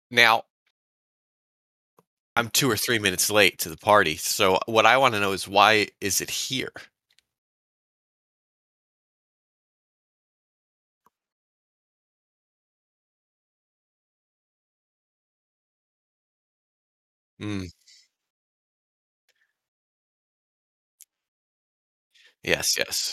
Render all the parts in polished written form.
Now, I'm 2 or 3 minutes late to the party, so what I wanna know is why is it here? Mm, yes, yes.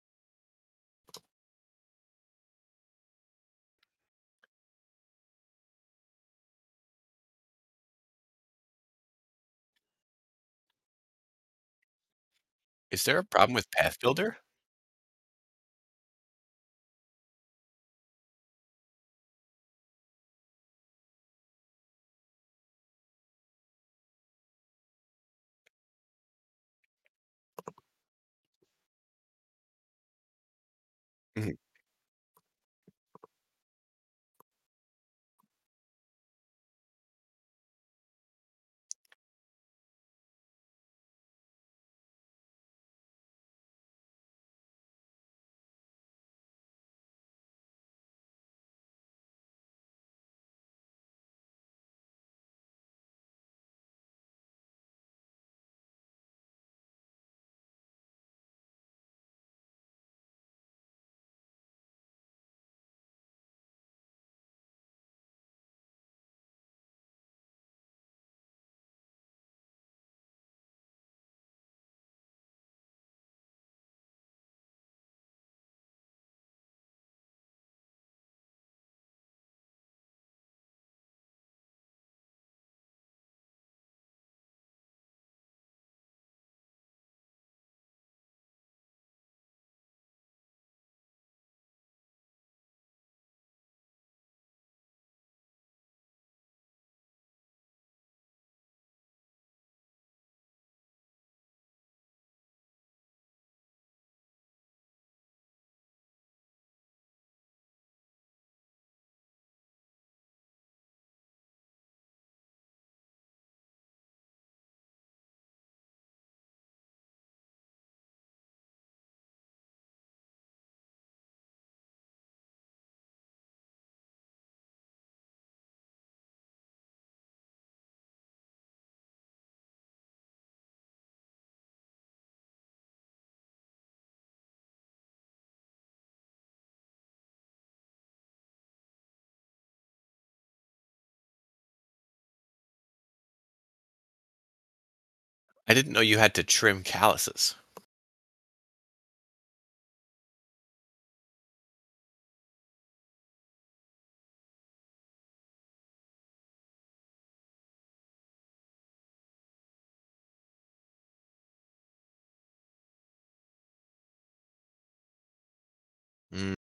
Is there a problem with Path Builder? Mhm. I didn't know you had to trim calluses. Mm,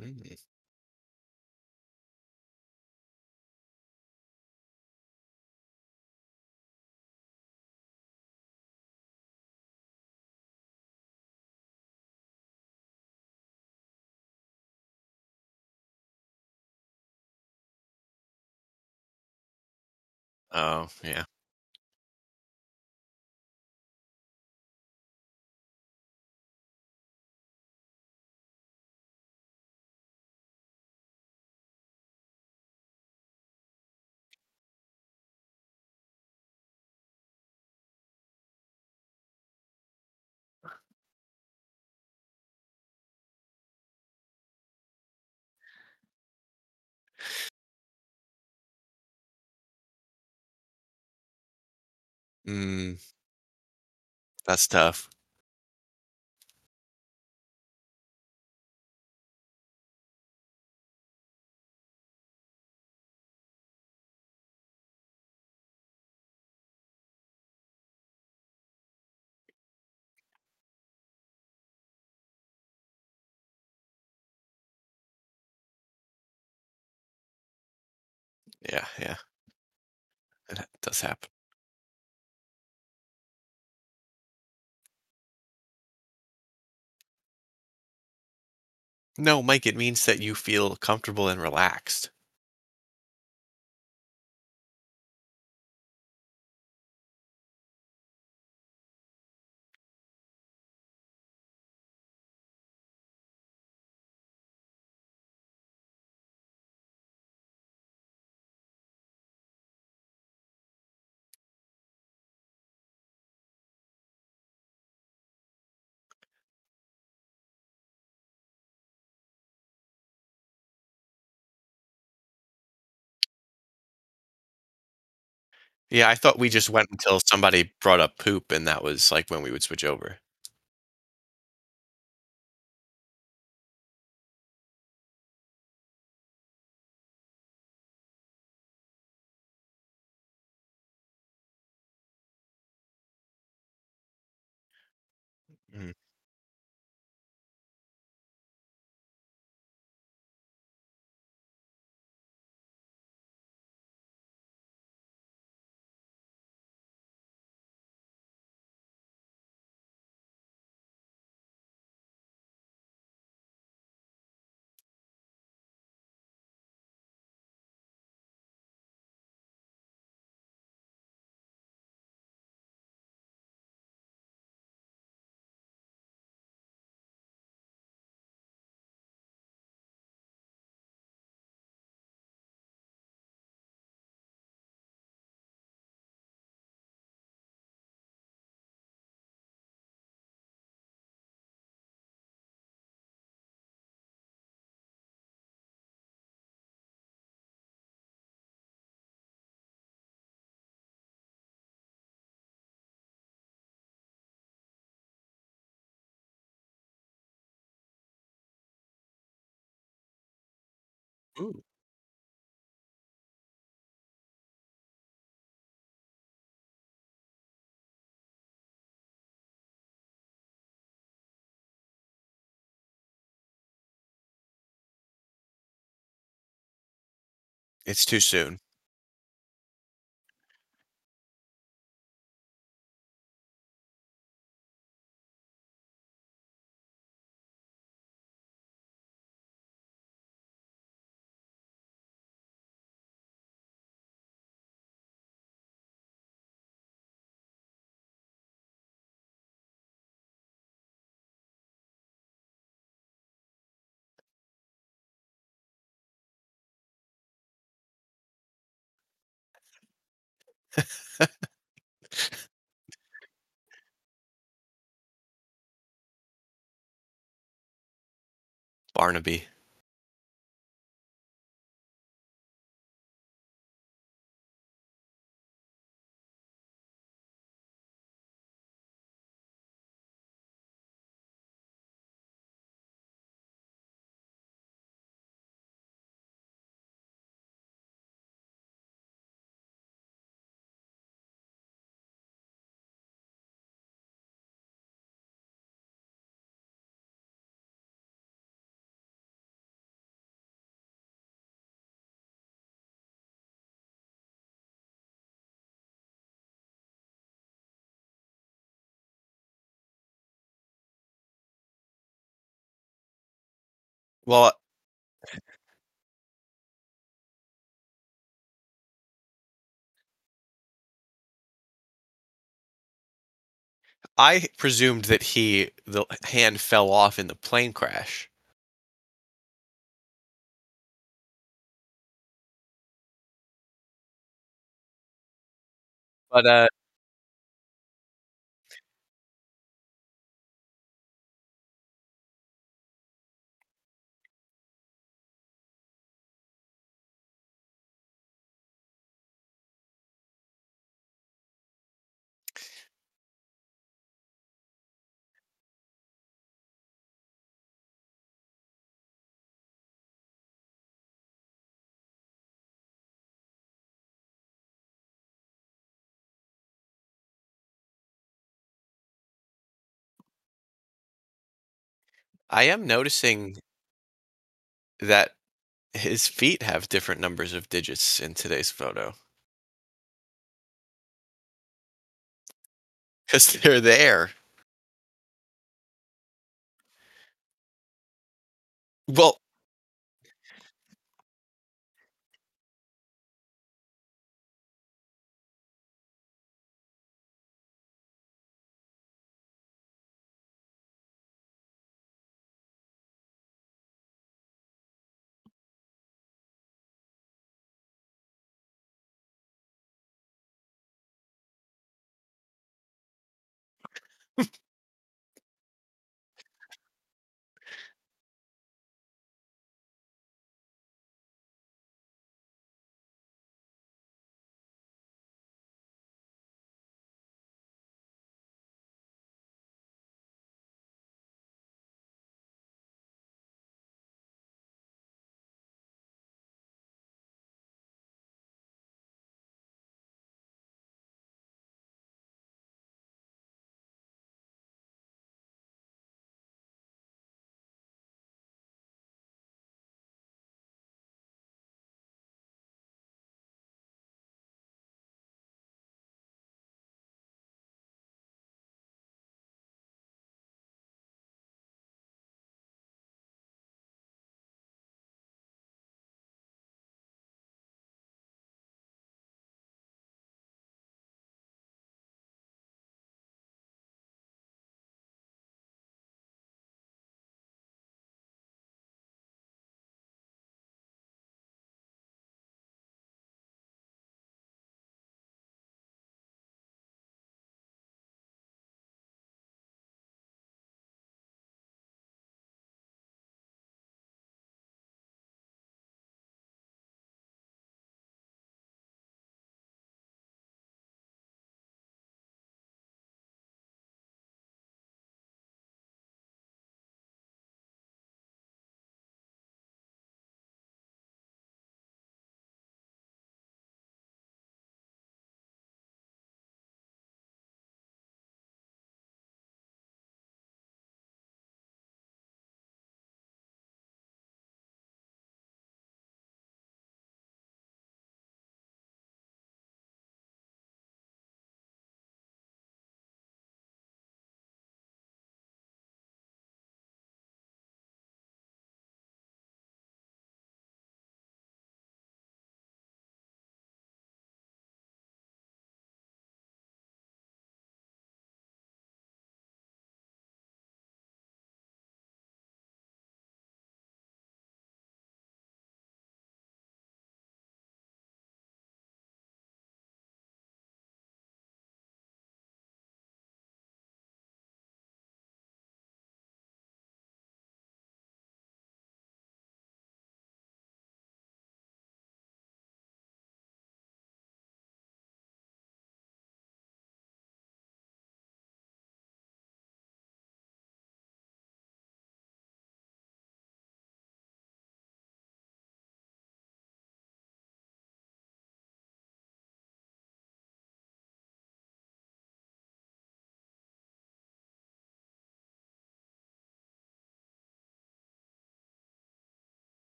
Mm. Oh, yeah. Mm, that's tough. Yeah, yeah. It does happen. No, Mike, it means that you feel comfortable and relaxed. Yeah, I thought we just went until somebody brought up poop, and that was, like, when we would switch over. Mm. Ooh, it's too soon. Barnaby. Well, I presumed that the hand fell off in the plane crash. But, I am noticing that his feet have different numbers of digits in today's photo because 'cause they're there. Well,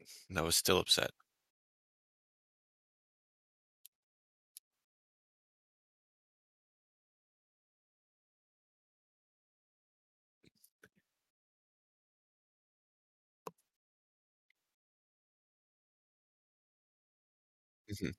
and I was still upset. Mhm.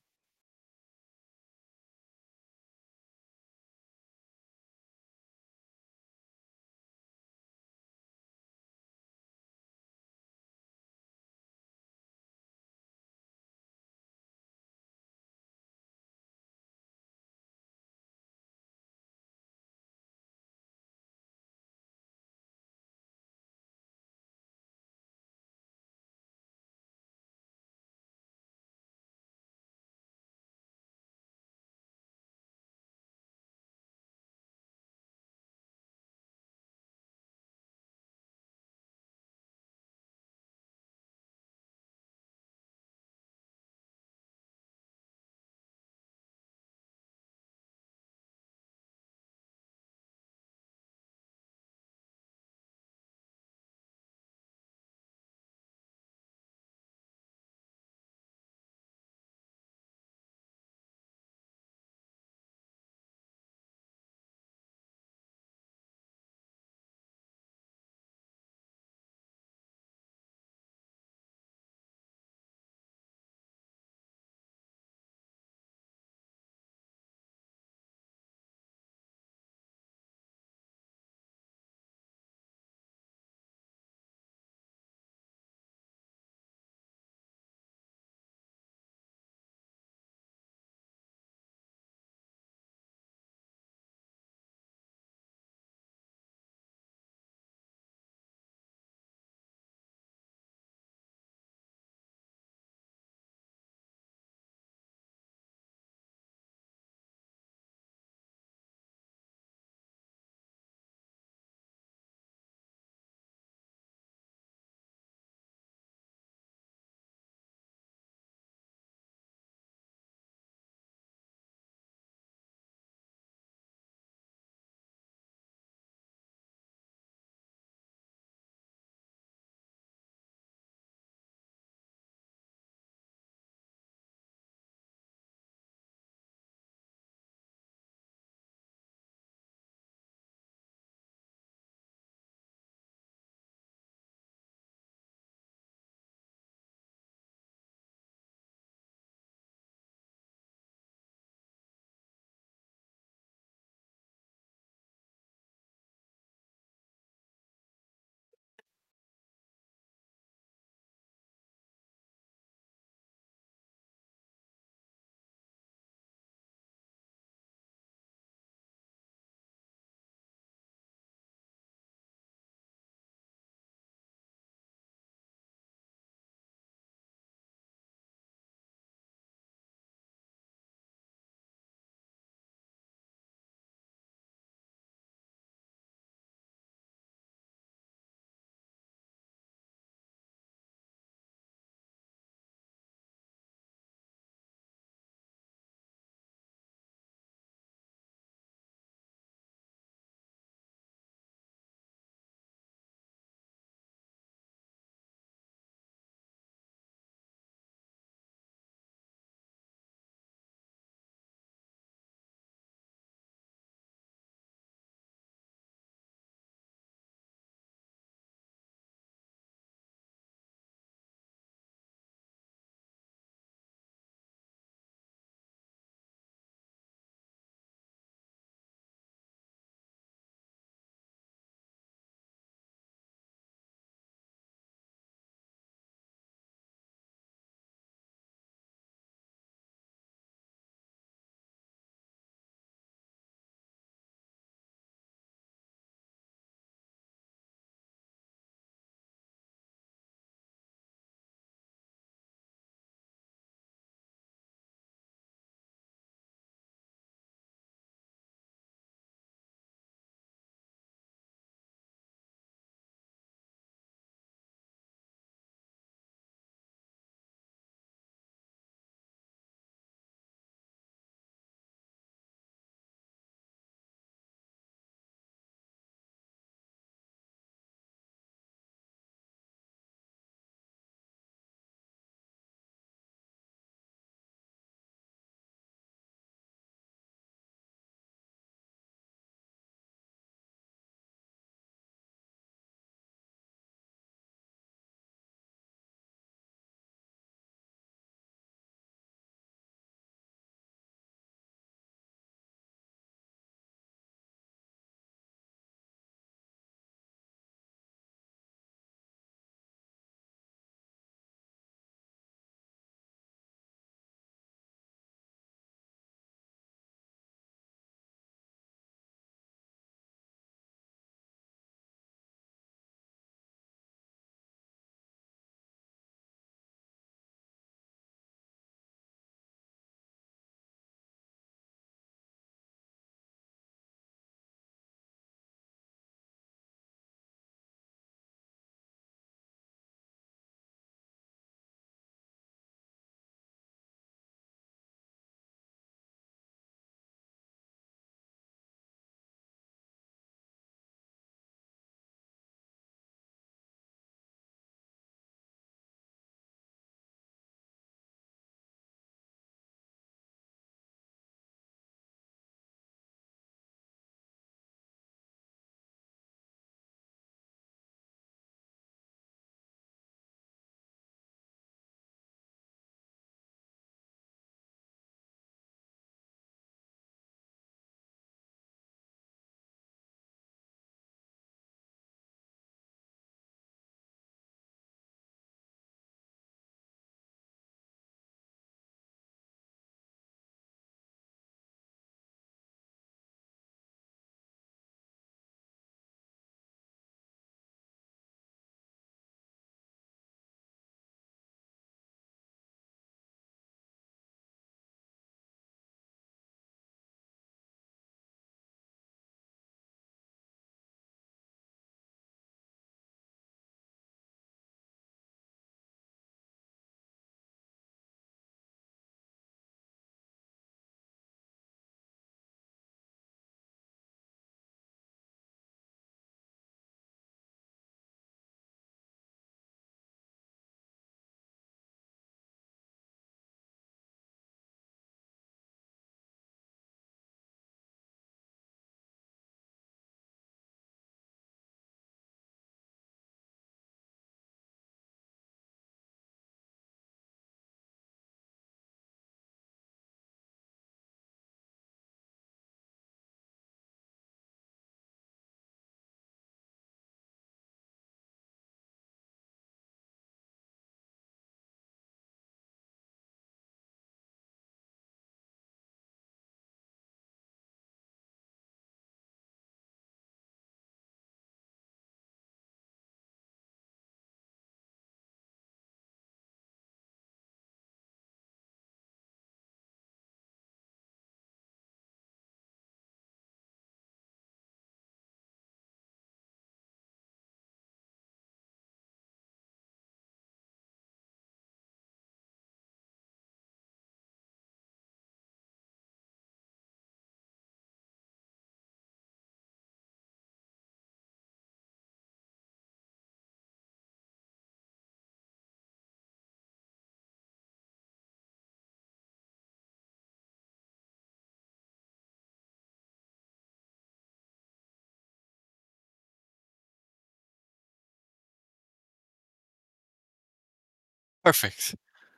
Perfect.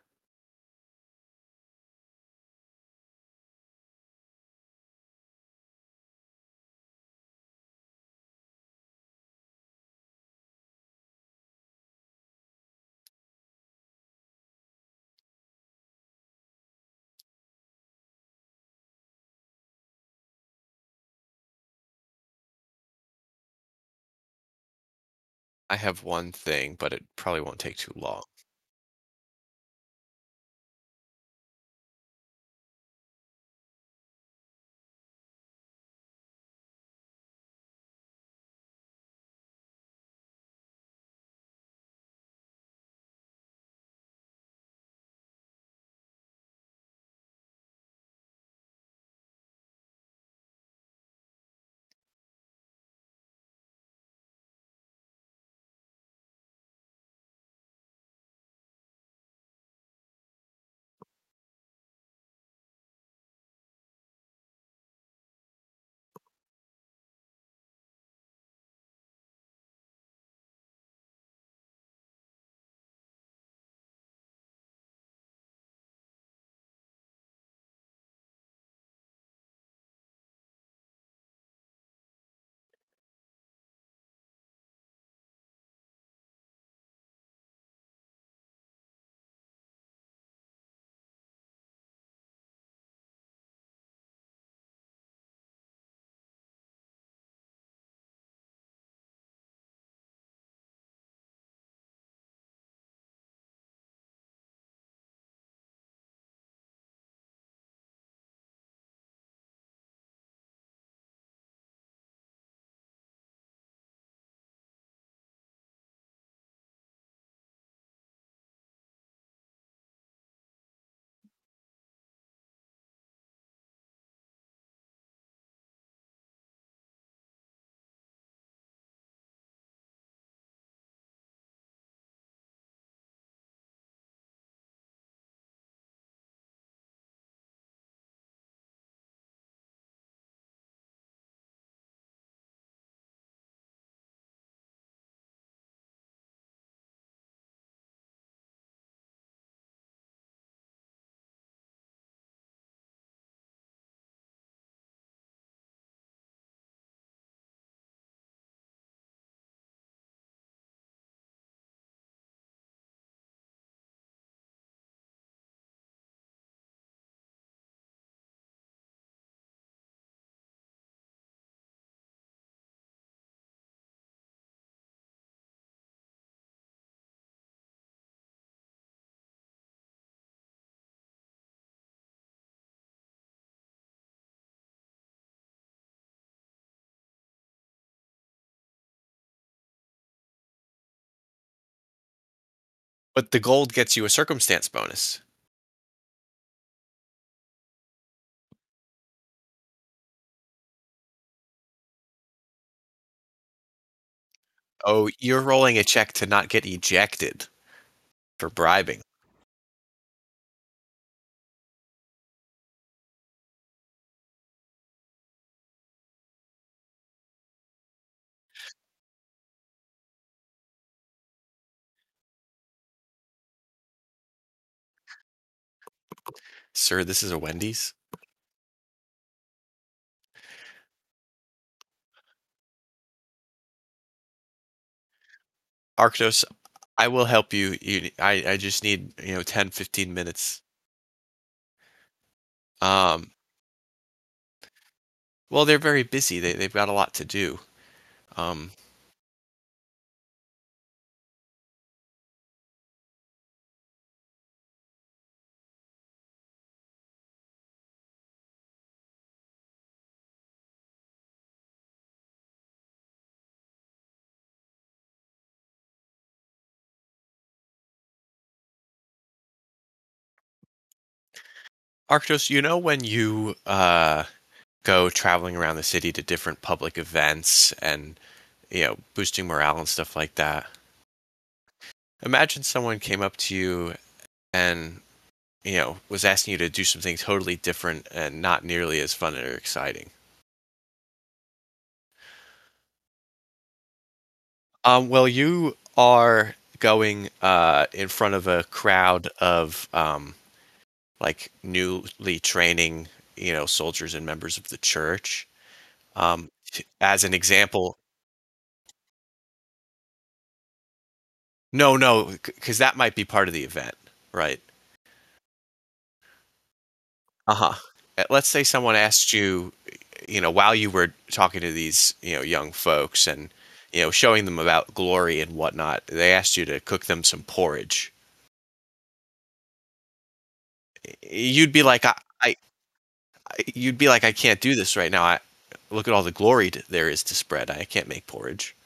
I have one thing, but it probably won't take too long. But the gold gets you a circumstance bonus. Oh, you're rolling a check to not get ejected for bribing. Sir, this is a Wendy's. Arctos, I will help you. I just need, 10, 15 minutes. Um, well, they're very busy. They've got a lot to do. Um, Arctos, when you go traveling around the city to different public events and boosting morale and stuff like that. Imagine someone came up to you and was asking you to do something totally different and not nearly as fun or exciting. Well, you are. going in front of a crowd of like newly training, soldiers and members of the church. As an example, no, no, because that might be part of the event, right? Uh-huh. Let's say someone asked you, while you were talking to these, young folks and, showing them about glory and whatnot, they asked you to cook them some porridge. You'd be like, you'd be like, I can't do this right now. Look at all the glory there is to spread. I can't make porridge.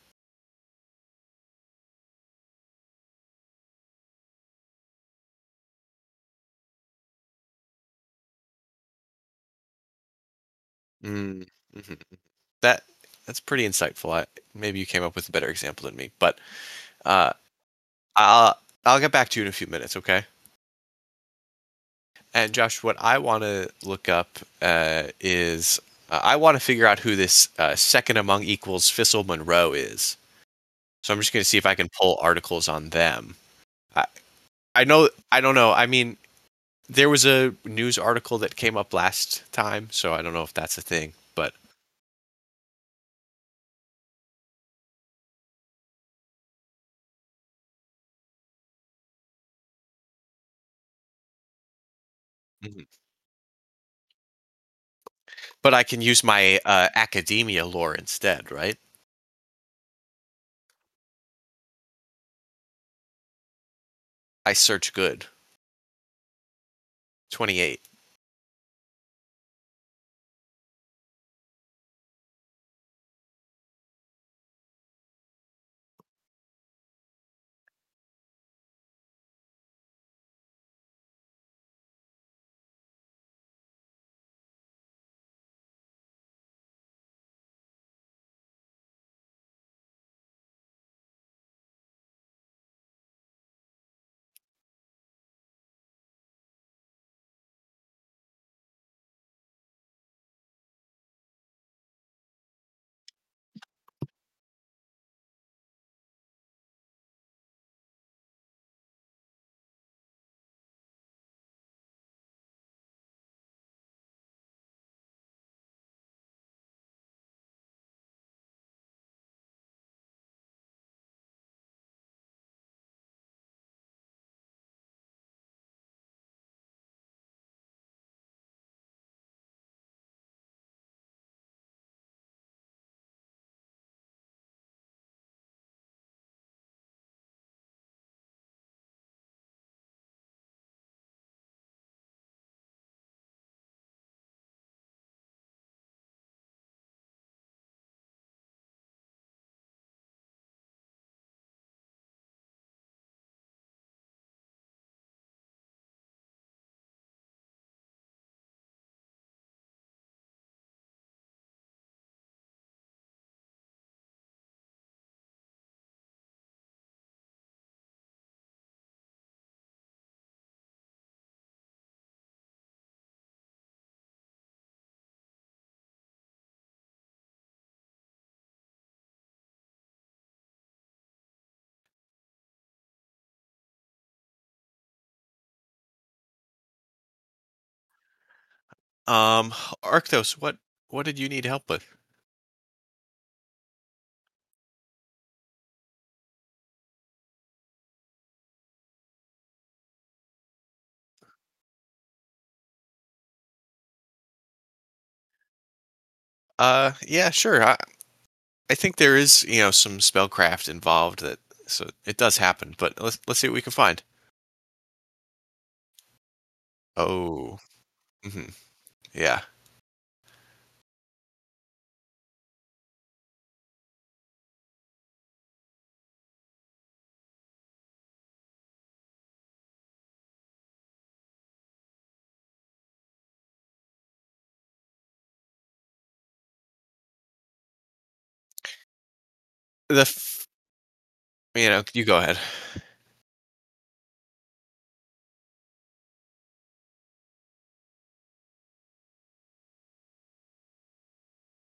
Mm, mhm. That that's pretty insightful. Maybe you came up with a better example than me, but uh, I'll get back to you in a few minutes, okay? And Josh, what I want to look up is I want to figure out who this second among equals Fissel Monroe is. So I'm just going to see if I can pull articles on them. I, I know I don't know. I mean, there was a news article that came up last time, so I don't know if that's a thing. But mhm. But I can use my academia lore instead, right? I search good. 28. Um, Arctos, what did you need help with? Yeah, sure. I think there is, some spellcraft involved that so it does happen, but let's see what we can find. Oh, hmm, yeah. The f- you go ahead.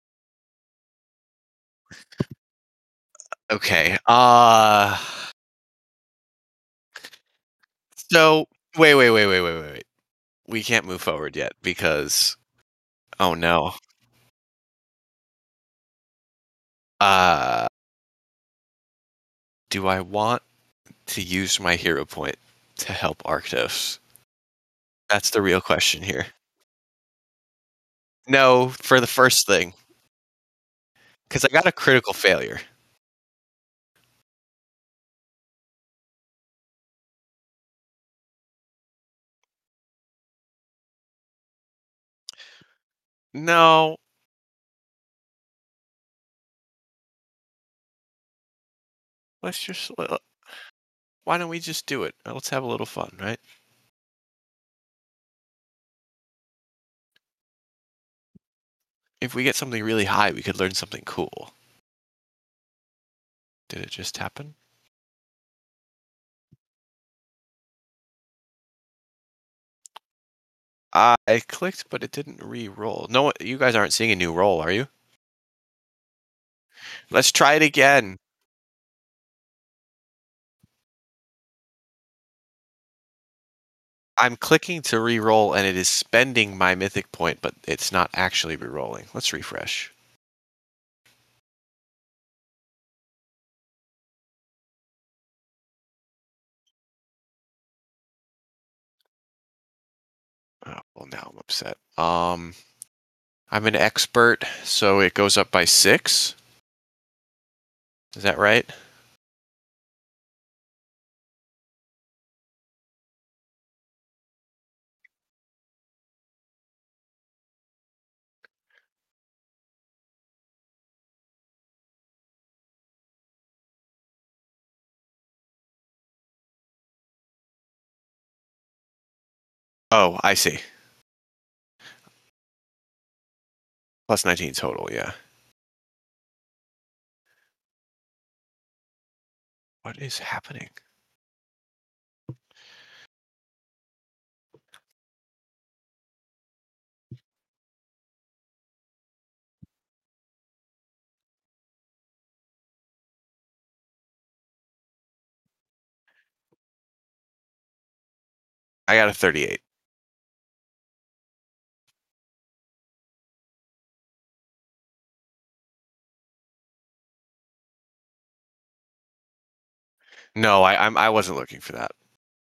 Okay. So wait. We can't move forward yet because oh no. Uh, do I want to use my hero point to help Arctos? That's the real question here. No, for the first thing, because I got a critical failure. No, let's just why don't we just do it? Let's have a little fun, right? If we get something really high, we could learn something cool. Did it just happen? I clicked, but it didn't re-roll. No, you guys aren't seeing a new roll, are you? Let's try it again. I'm clicking to re-roll, and it is spending my mythic point, but it's not actually re-rolling. Let's refresh. Oh, well, now I'm upset. I'm an expert, so it goes up by 6. Is that right? Oh, I see. Plus 19 total, yeah. What is happening? I got a 38. No, I wasn't looking for that.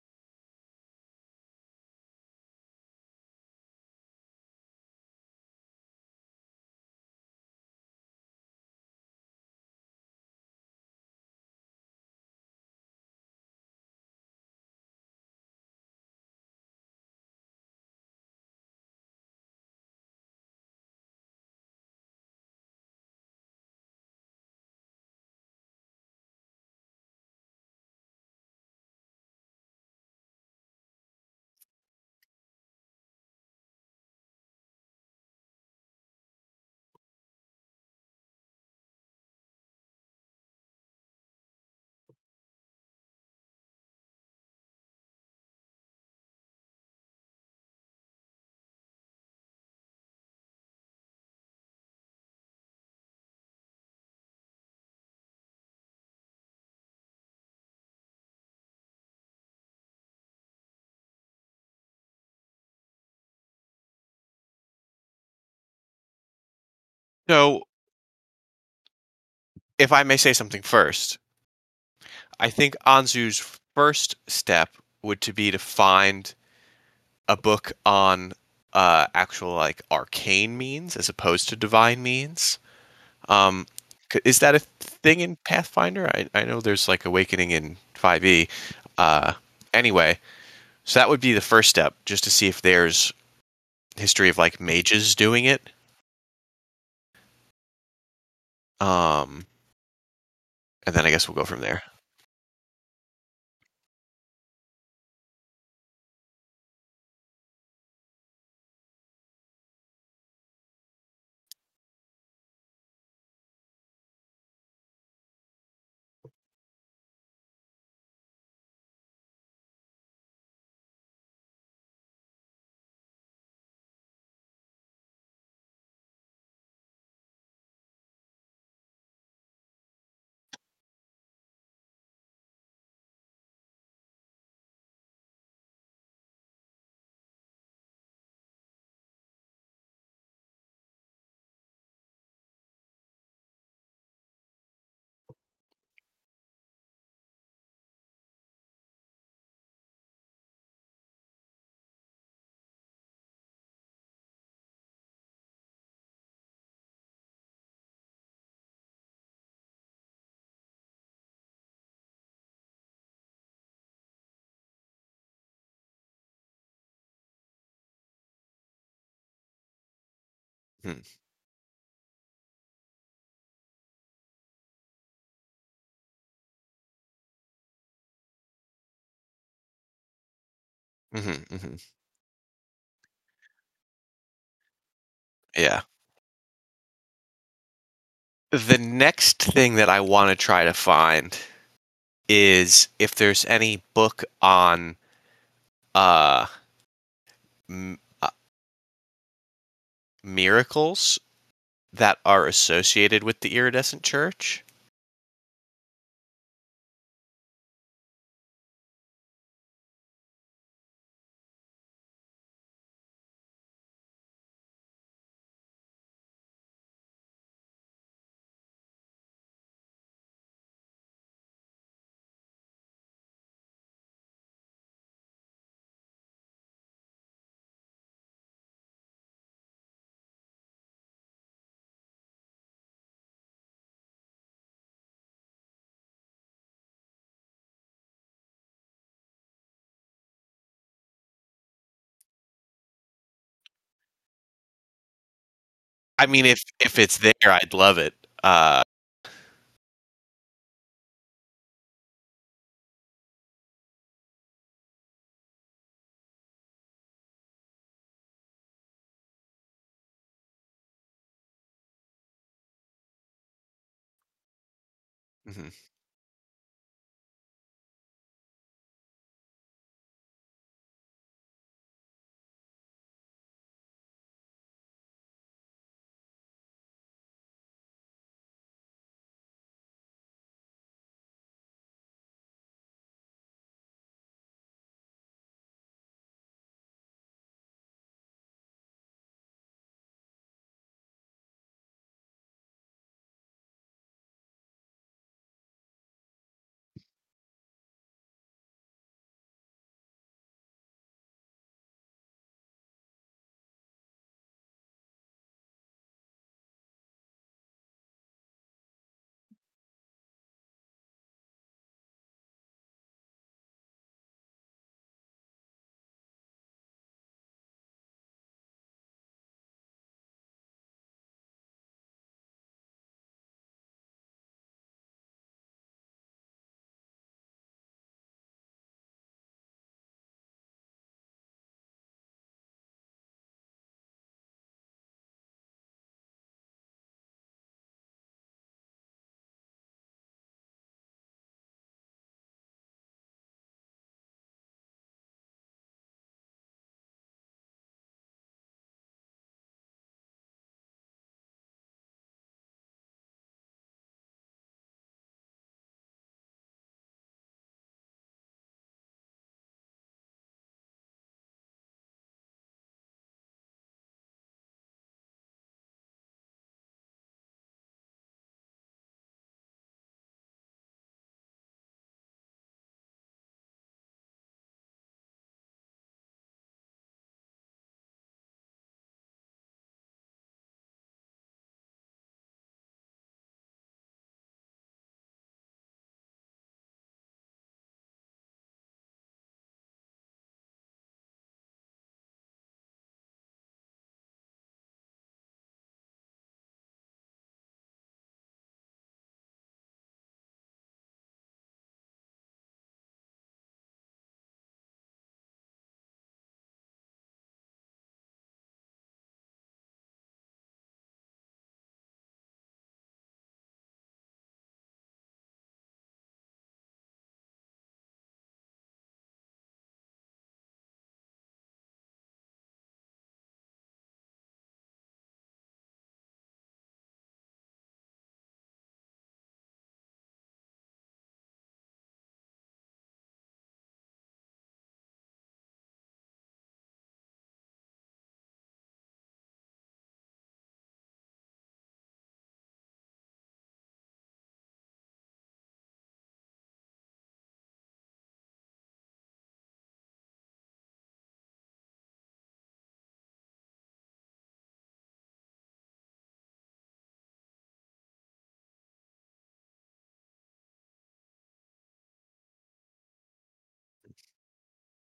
So, if I may say something first, I think Anzu's first step would to be to find a book on actual like arcane means as opposed to divine means. Um, is that a thing in Pathfinder? I know there's like Awakening in 5e. Uh, anyway, so that would be the first step, just to see if there's history of like mages doing it. Um, and then I guess we'll go from there. Hmm. Mhm, mhm. Yeah. The next thing that I wanna try to find is if there's any book on, uh, m miracles that are associated with the iridescent church. I mean, if it's there, I'd love it. Mhm,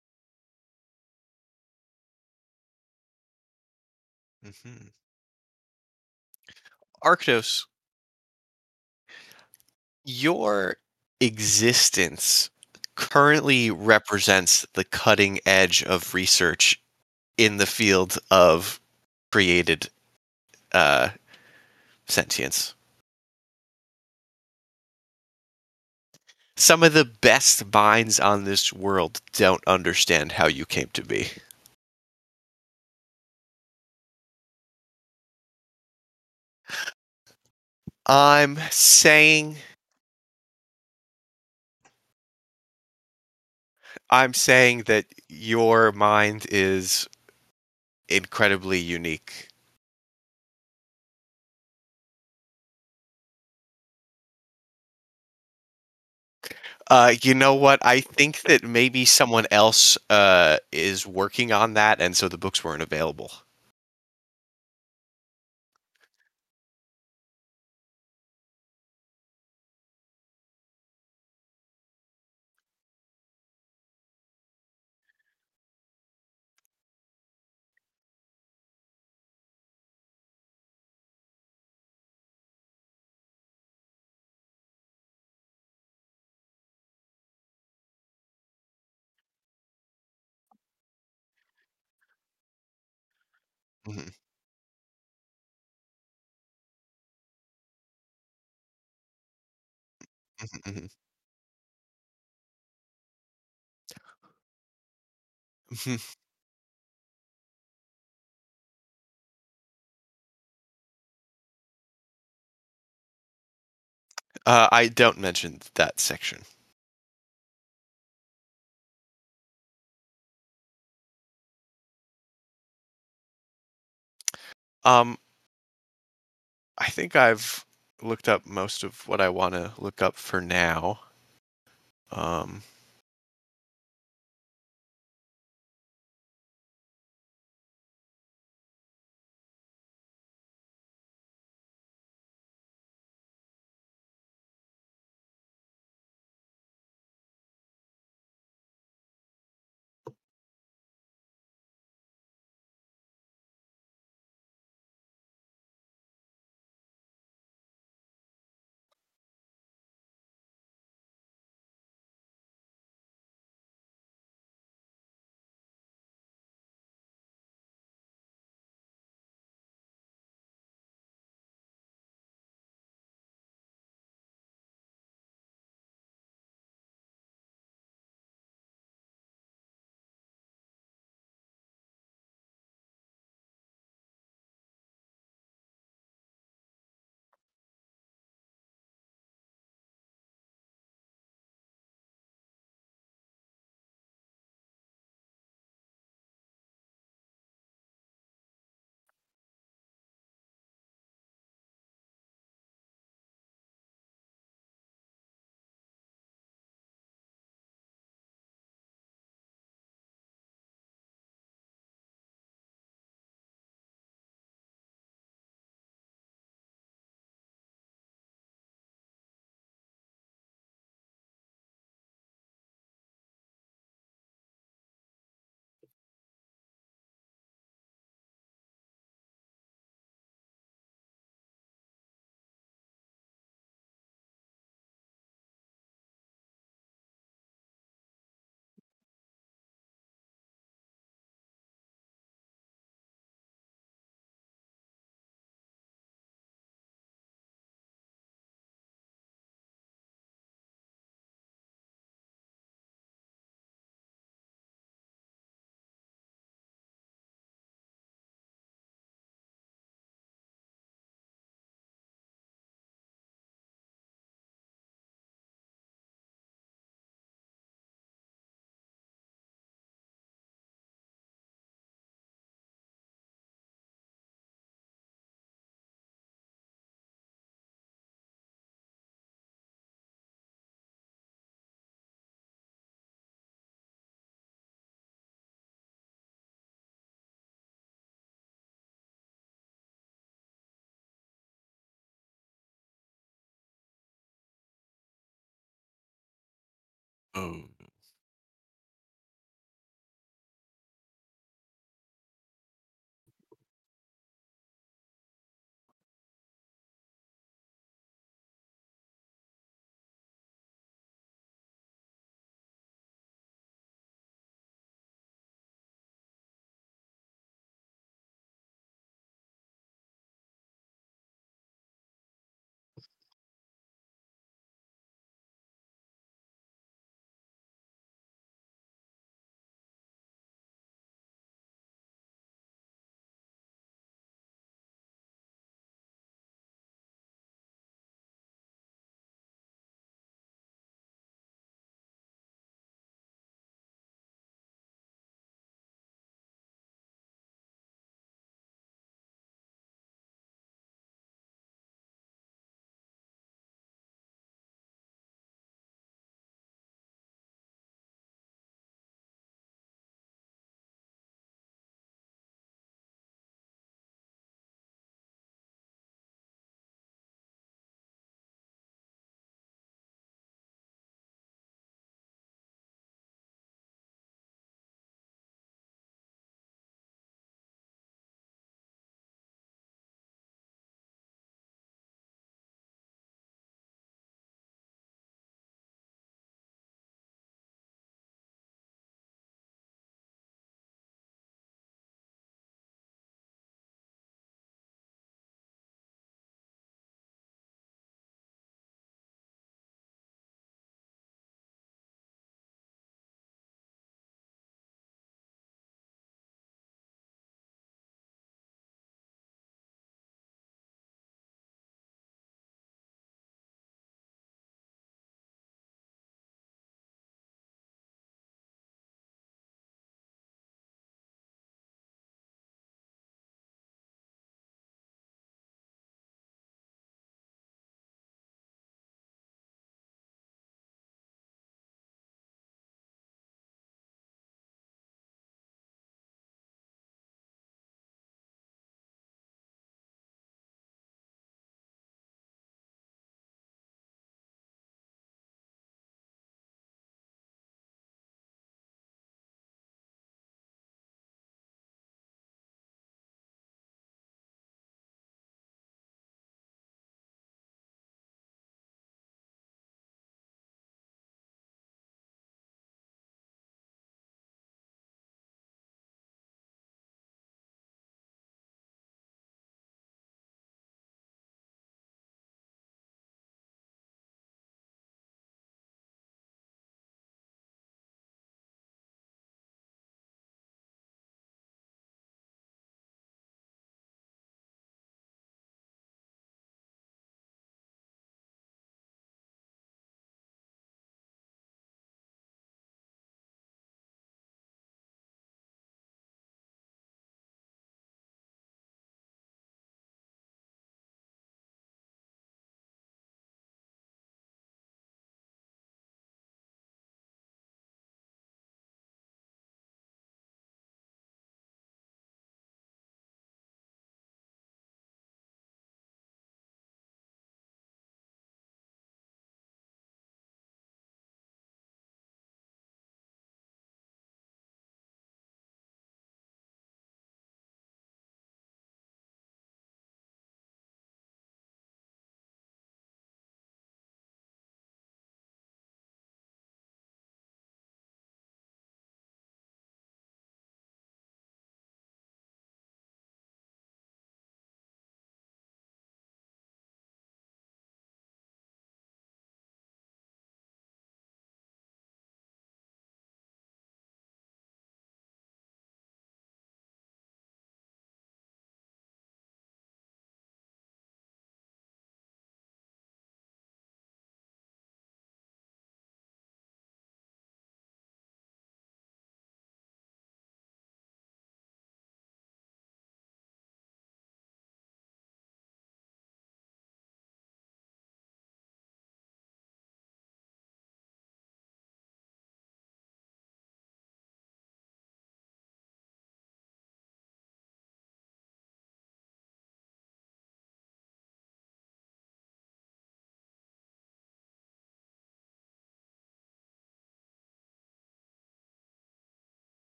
mhm. Arctos, your existence currently represents the cutting edge of research in the field of created uh, sentience. Some of the best minds on this world don't understand how you came to be. I'm saying I'm saying that your mind is incredibly unique. You know what? I think that maybe someone else is working on that, and so the books weren't available. Mhm, mhm, mhm, mhm. I don't mention that section. Um, I think I've looked up most of what I want to look up for now. Um, oh,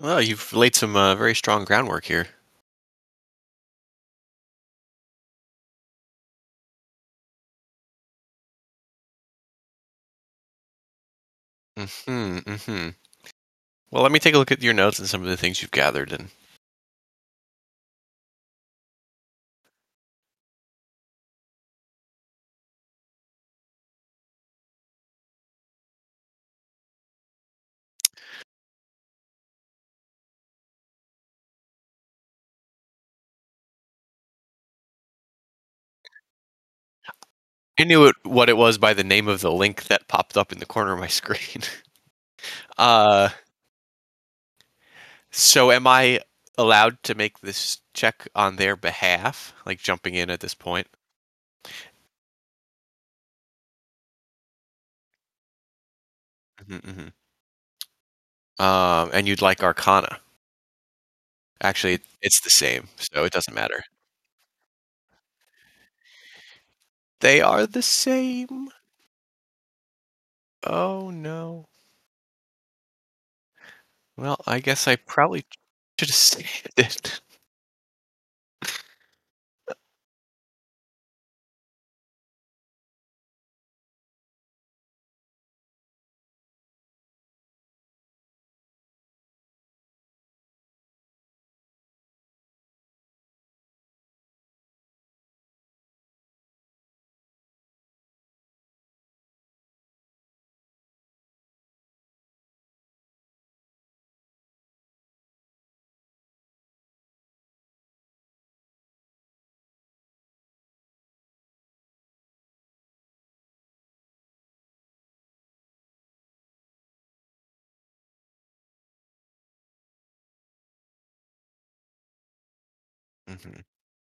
Well, you've laid some very strong groundwork here. Hmm. Hmm. Well, let me take a look at your notes and some of the things you've gathered. And I knew what it was by the name of the link that popped up in the corner of my screen. uh, so am I allowed to make this check on their behalf, like jumping in at this point? Hmm. Hmm. And you'd like Arcana. Actually, it's the same, so it doesn't matter. They are the same. Oh no. Well, I guess I probably should have saved it. Hmm.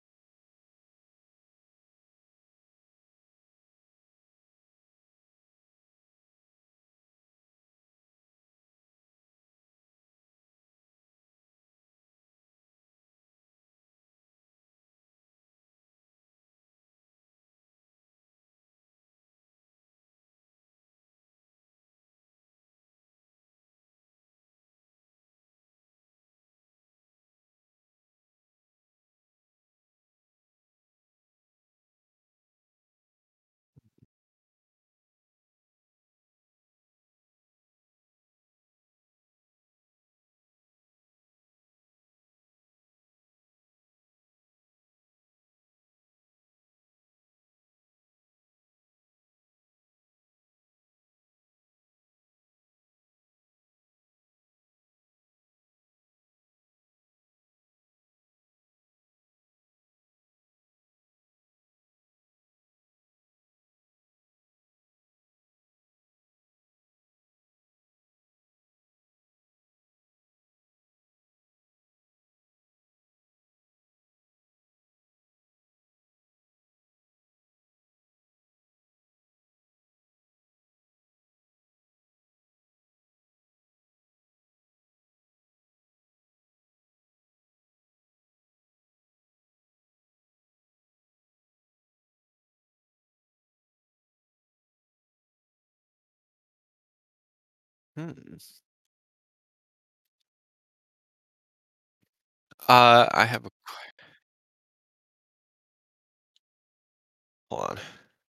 Hmm. I have a hold on.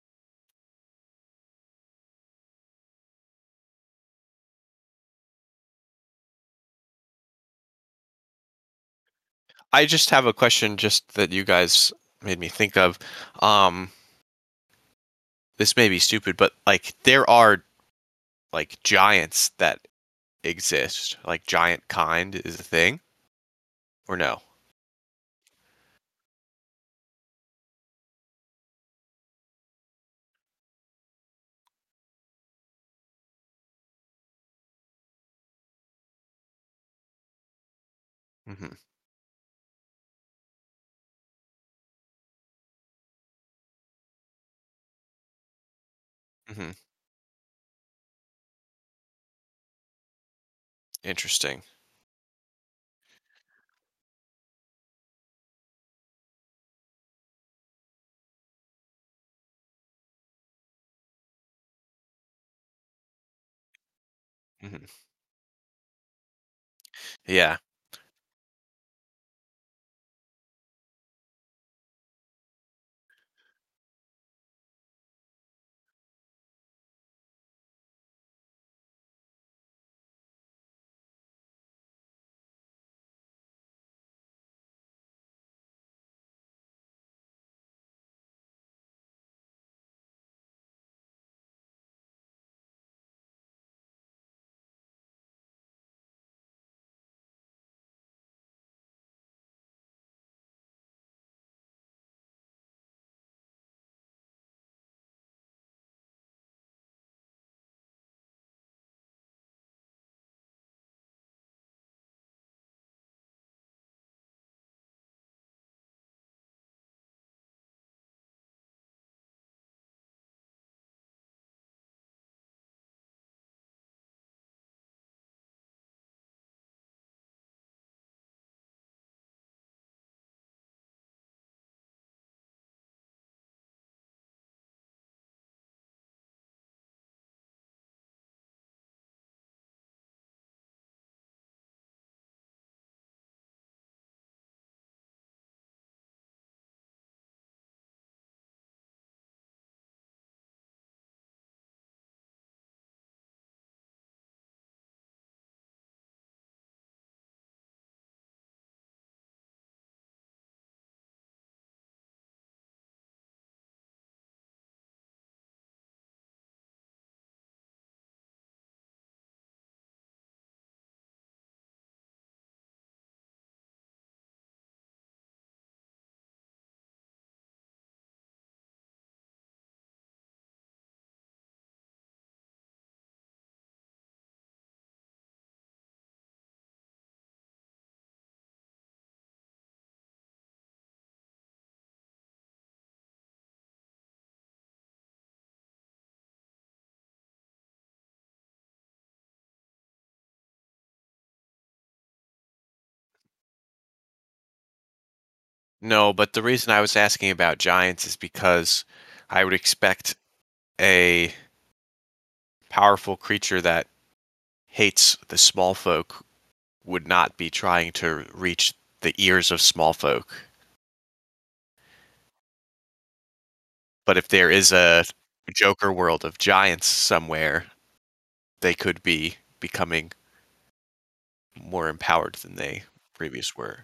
I just have a question, just that you guys made me think of. Um, this may be stupid, but like there are like giants that exist. Like giant kind is a thing, or no? Hmm. Hmm. Interesting. Hmm. Yeah. No, but the reason I was asking about giants is because I would expect a powerful creature that hates the small folk would not be trying to reach the ears of small folk. But if there is a Joker world of giants somewhere, they could be becoming more empowered than they previous were.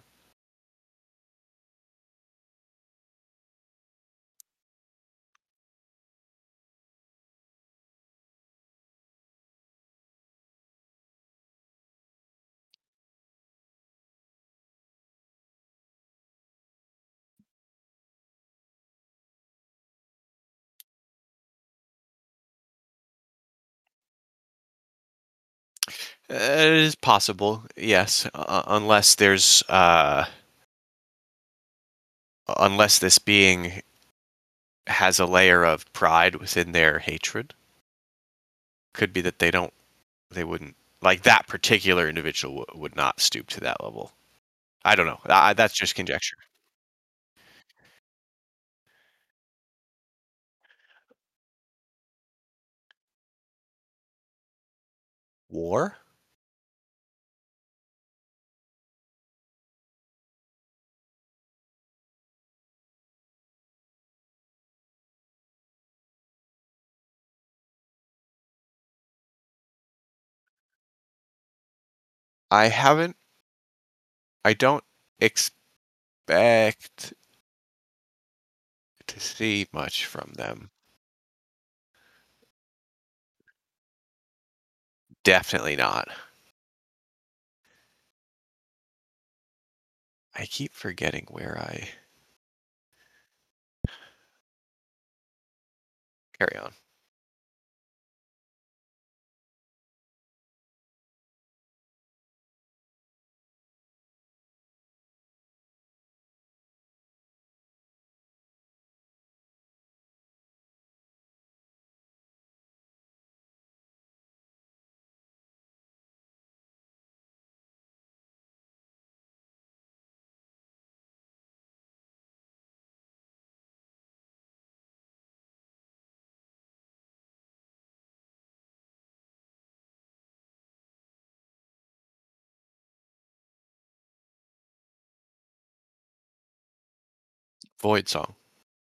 It is possible, yes, unless this being has a layer of pride within their hatred. Could be that they wouldn't like that particular individual would not stoop to that level. I don't know. That's just conjecture. War? I haven't. I don't expect to see much from them. Definitely not. I keep forgetting where I carry on. Void Song.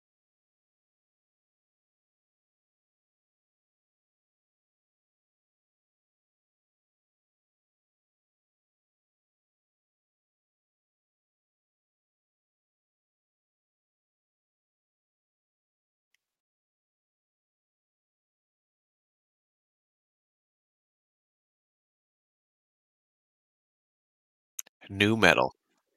New metal.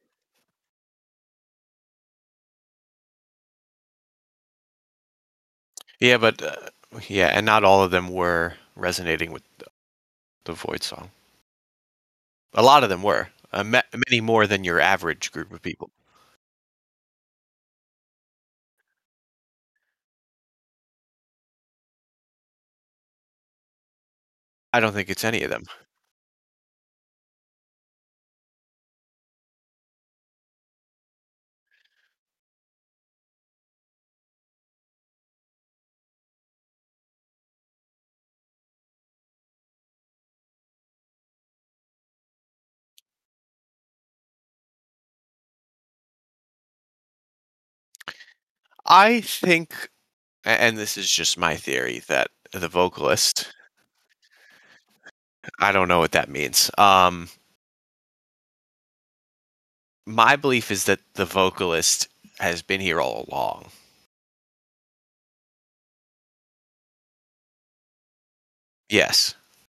Yeah, but yeah, and not all of them were resonating with the Void Song. A lot of them were. Many more than your average group of people. I don't think it's any of them. I think, and this is just my theory, that the vocalist, I don't know what that means. My belief is that the vocalist has been here all along. Yes.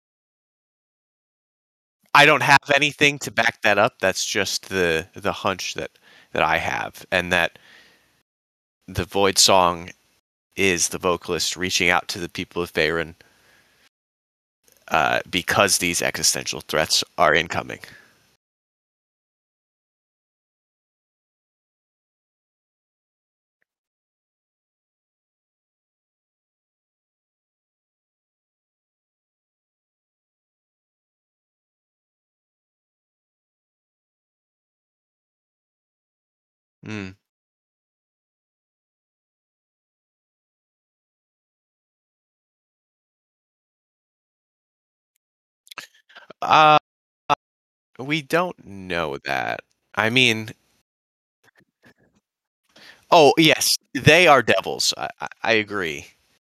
I don't have anything to back that up. That's just the hunch that I have, and that the Void Song is the vocalist reaching out to the people of Faerun because these existential threats are incoming. Mm. Uh, we don't know that. I mean, oh yes, they are devils. I agree.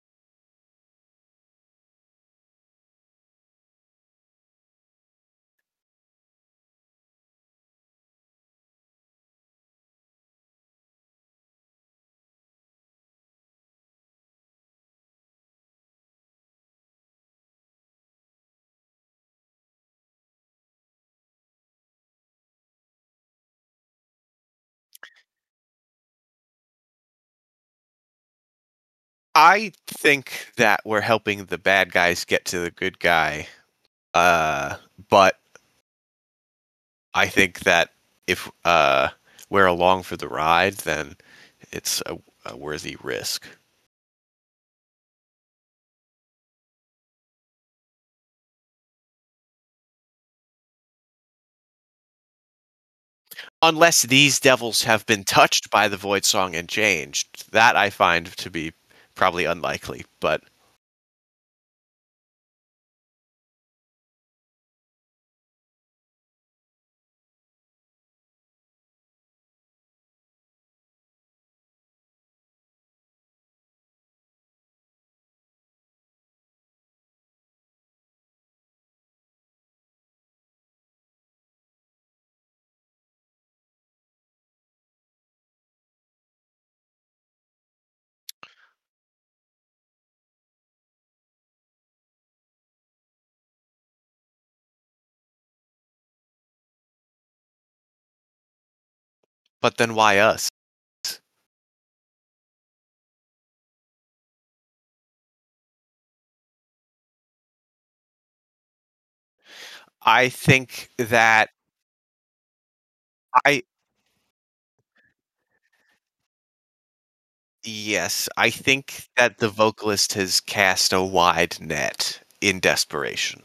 I think that we're helping the bad guys get to the good guy. Uh, but I think that if we're along for the ride, then it's a worthy risk. Unless these devils have been touched by the Void Song and changed. That I find to be probably unlikely, but then why us? I think that I yes, I think that the vocalist has cast a wide net in desperation.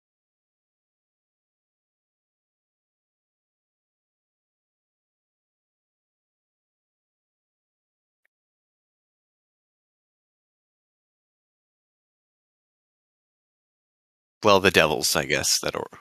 Well, the devils, I guess, that are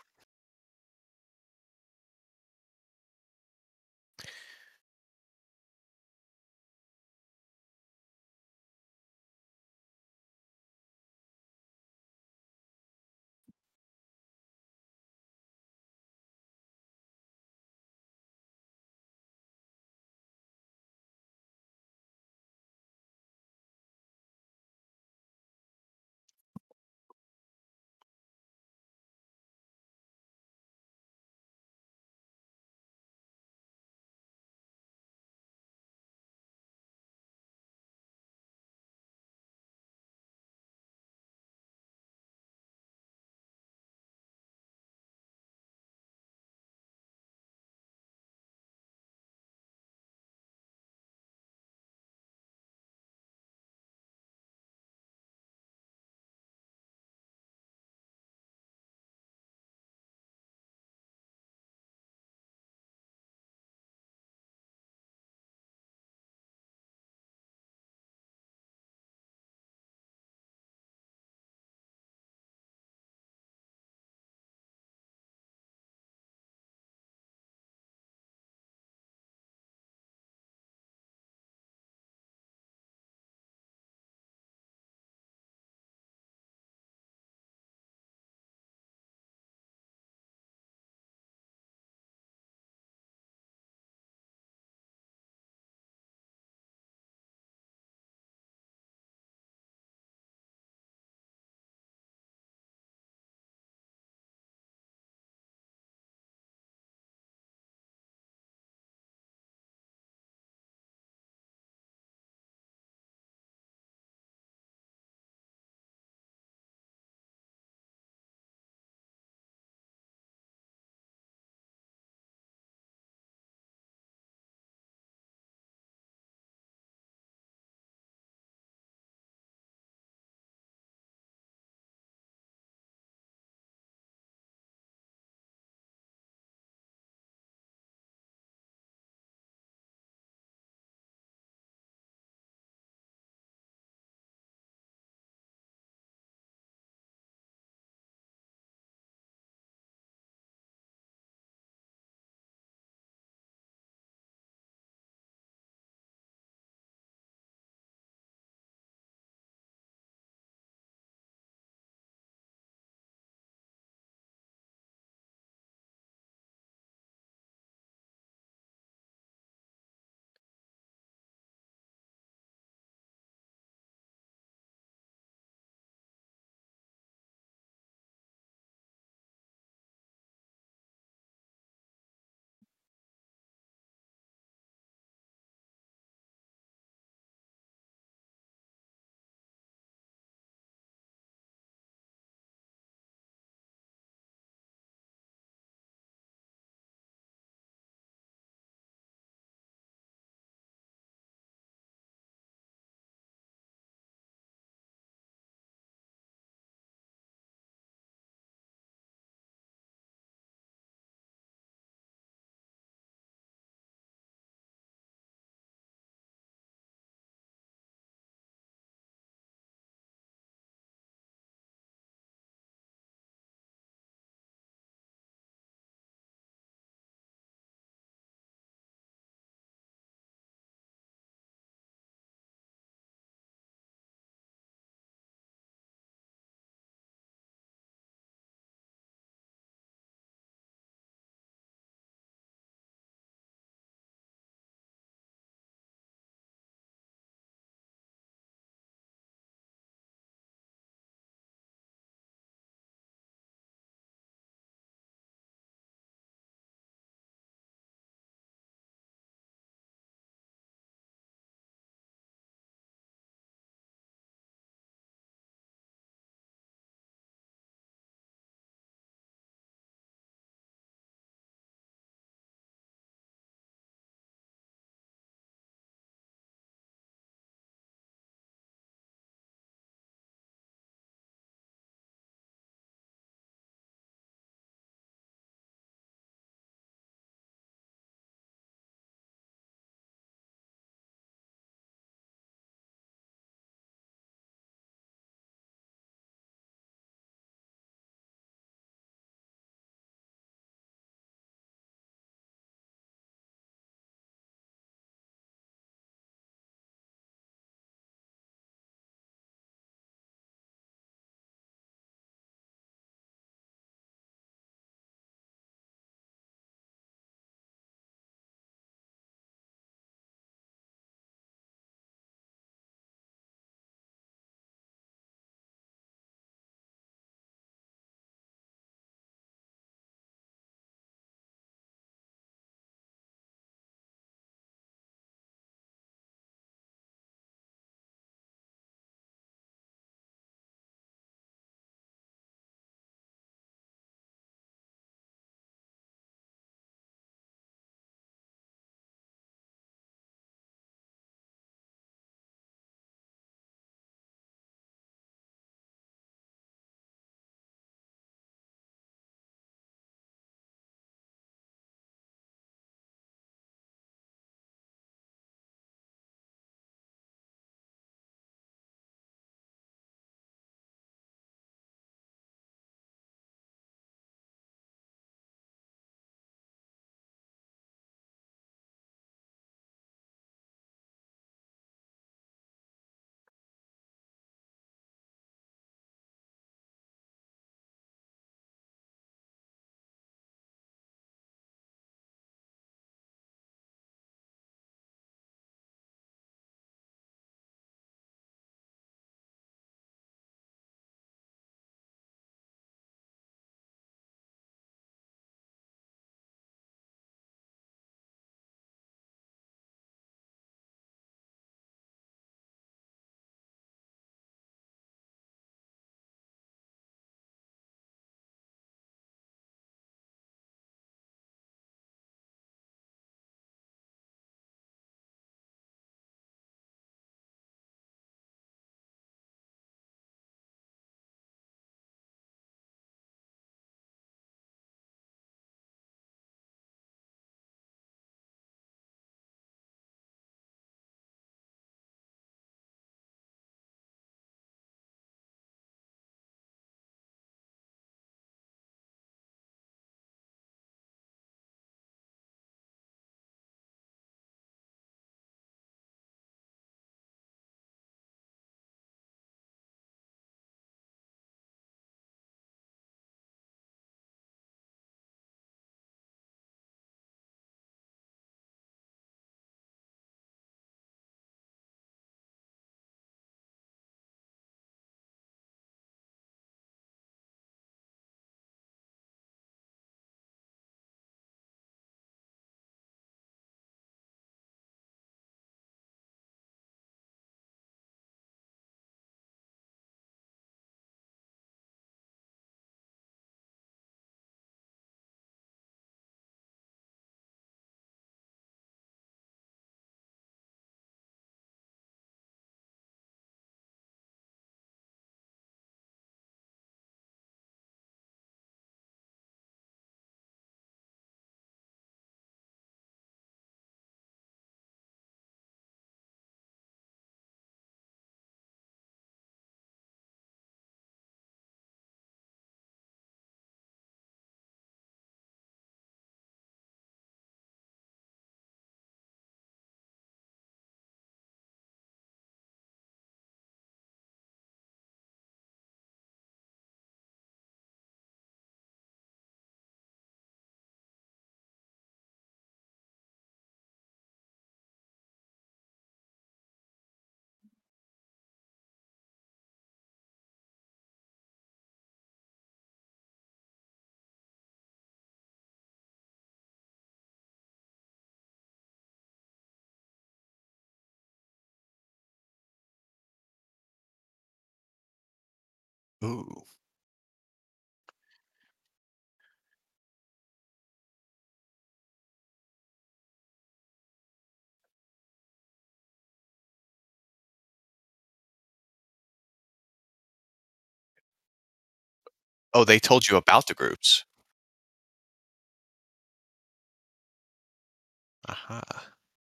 Ooh. Oh, they told you about the groups. Aha.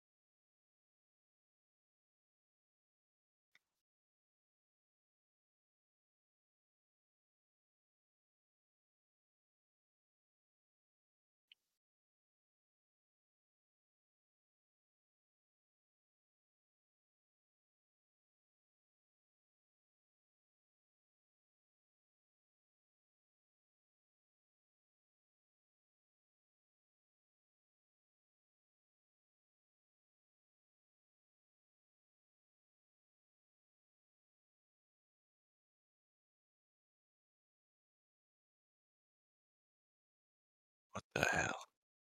What the hell?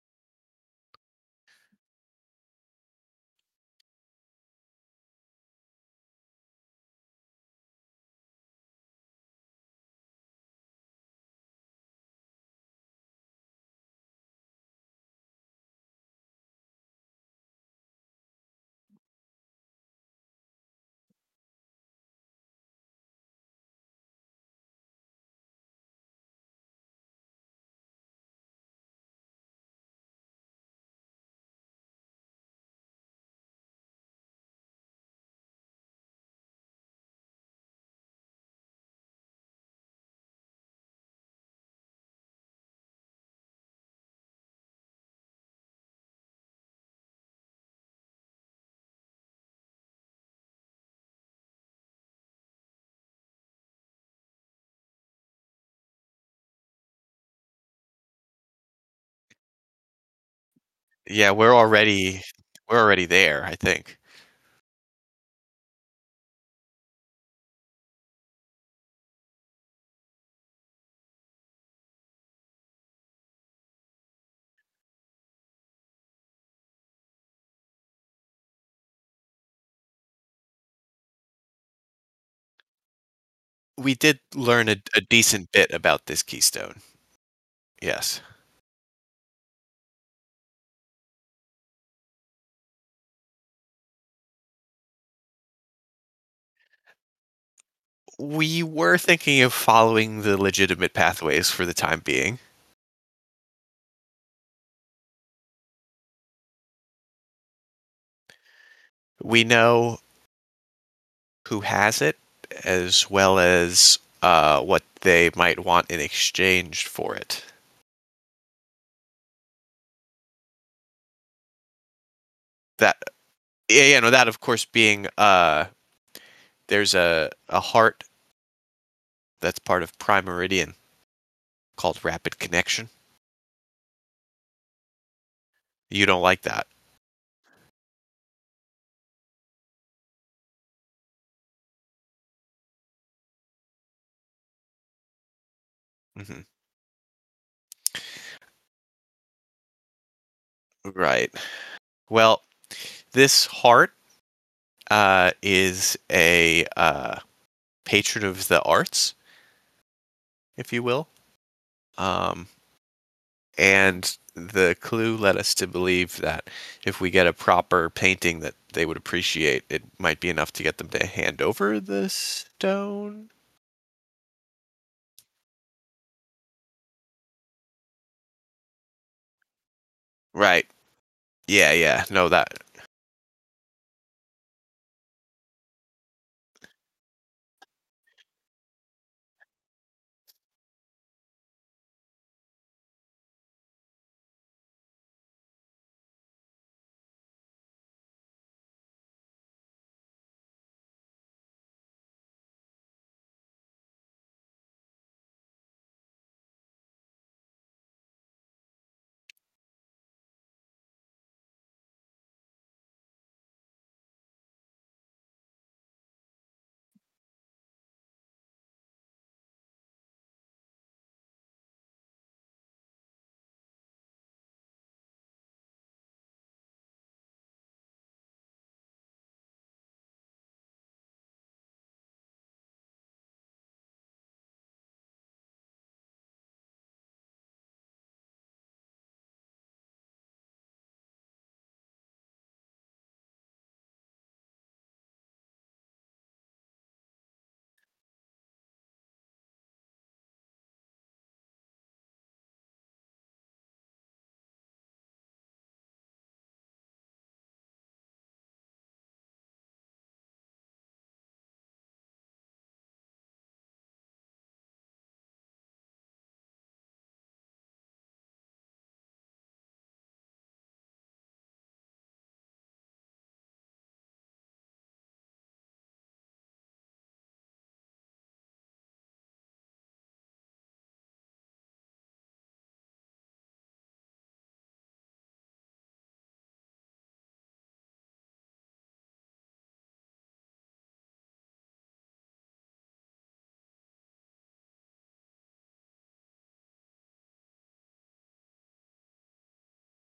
Yeah, we're already there, I think. We did learn a decent bit about this keystone. Yes. We were thinking of following the legitimate pathways for the time being. We know who has it, as well as what they might want in exchange for it. That yeah, yeah, no, that of course being there's a heart that's part of Prime Meridian called Rapid Connection. You don't like that. Hmm. Right. Well, this heart is a patron of the arts, if you will. Um, and the clue led us to believe that if we get a proper painting that they would appreciate, it might be enough to get them to hand over the stone. Right. Yeah, yeah. No, that.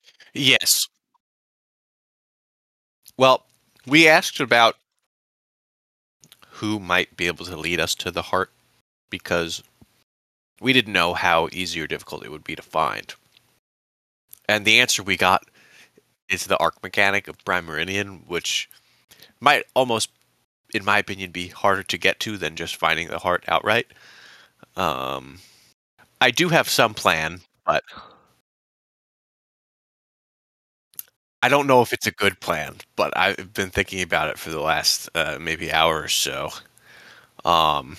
Yes. Well, we asked about who might be able to lead us to the heart because we didn't know how easy or difficult it would be to find. And the answer we got is the arc mechanic of Prime Meridian, which might almost, in my opinion, be harder to get to than just finding the heart outright. Um, I do have some plan, but I don't know if it's a good plan. But I've been thinking about it for the last maybe hour or so. Um,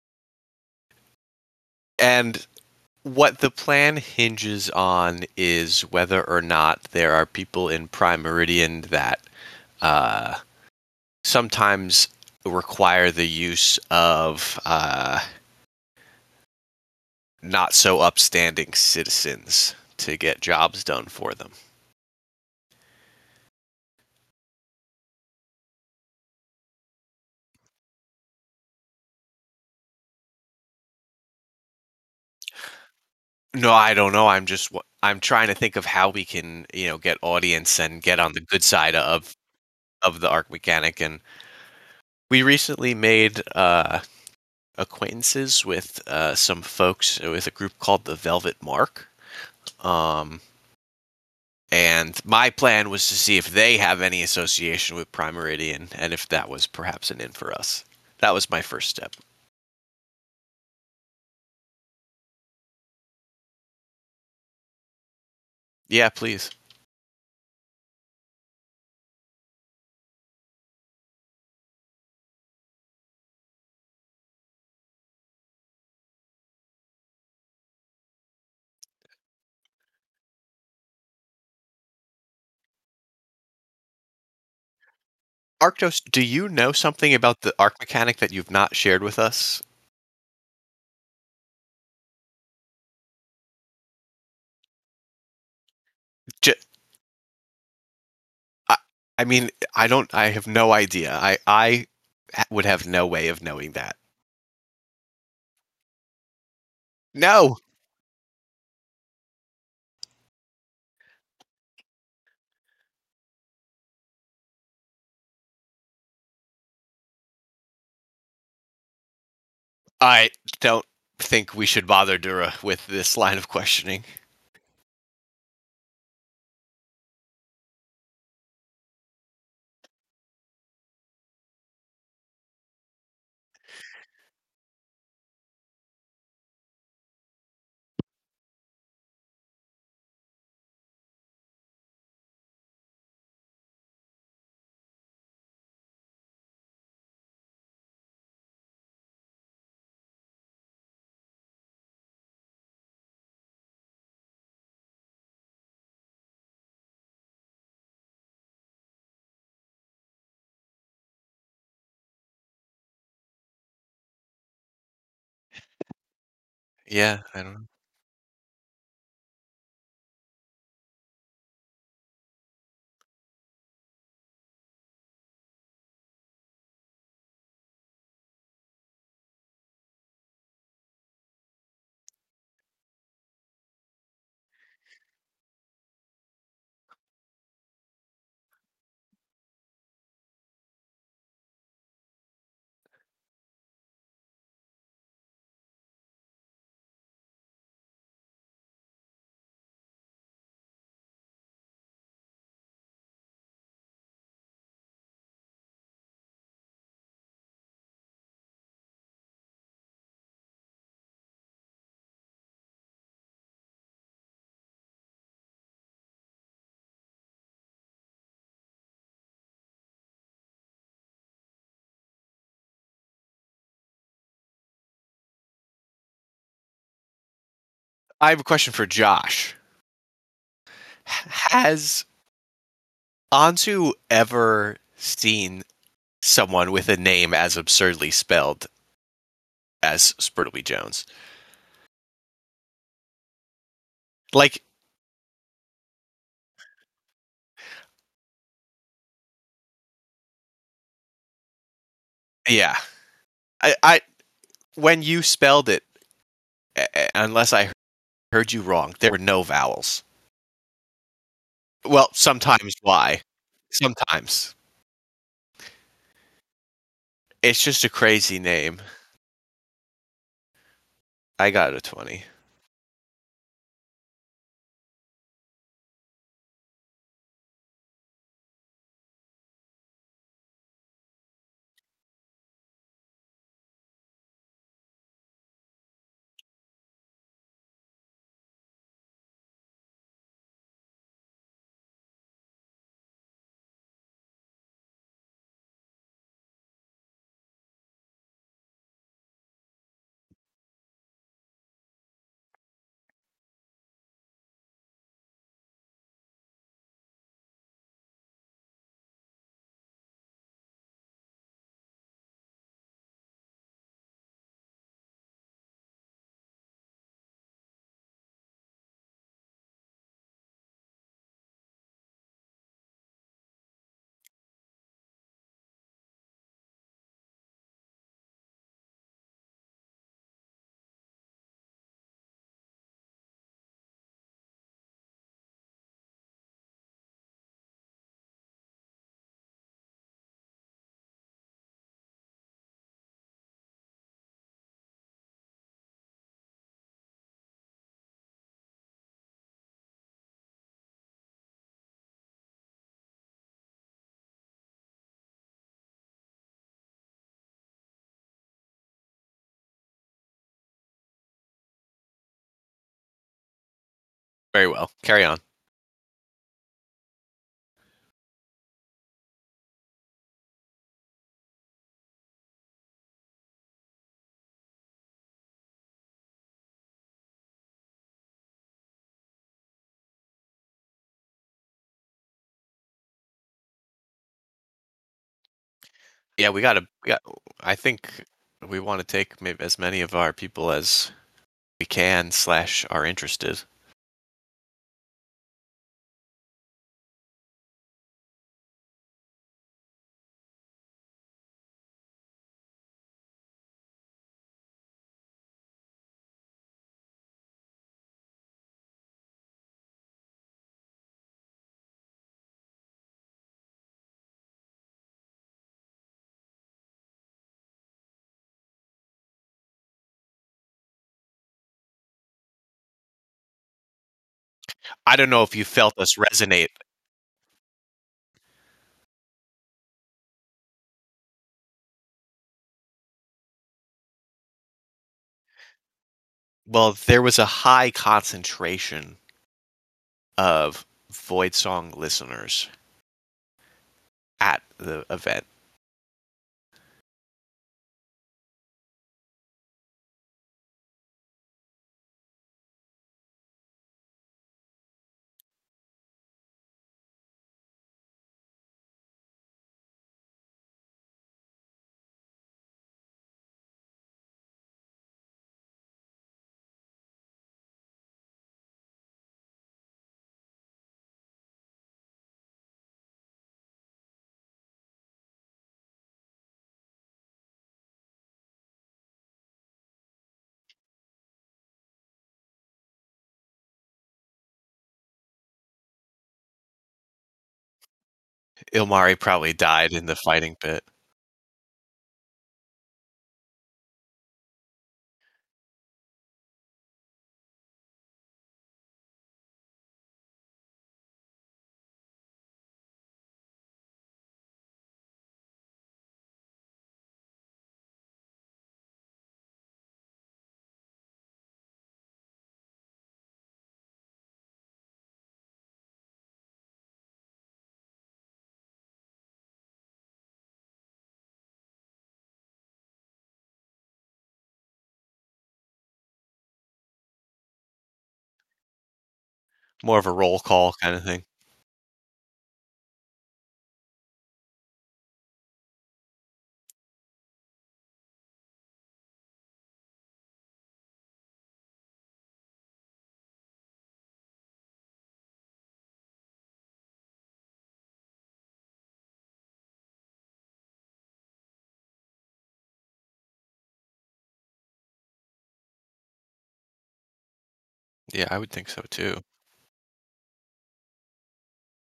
and what the plan hinges on is whether or not there are people in Prime Meridian that uh, sometimes require the use of not so upstanding citizens to get jobs done for them. No, I don't know. I'm trying to think of how we can, get audience and get on the good side of the arc mechanic. And we recently made acquaintances with some folks with a group called the Velvet Mark. Um, and my plan was to see if they have any association with Prime Meridian and if that was perhaps an in for us. That was my first step. Yeah, please. Arctos, do you know something about the arc mechanic that you've not shared with us? J- I, I mean, I have no idea. I would have no way of knowing that. No, I don't think we should bother Dura with this line of questioning. Yeah, I don't know. I have a question for Josh. Has Anzu ever seen someone with a name as absurdly spelled as Spurtleby Jones? Like, yeah. I when you spelled it, unless I heard you wrong, there were no vowels. Well, sometimes why? Sometimes. It's just a crazy name. I got a 20. Very well. Carry on. Yeah, we got I think we want to take maybe as many of our people as we can slash are interested. I don't know if you felt us resonate. Well, there was a high concentration of Void Song listeners at the event. Ilmari probably died in the fighting pit. More of a roll call kind of thing. Yeah, I would think so too.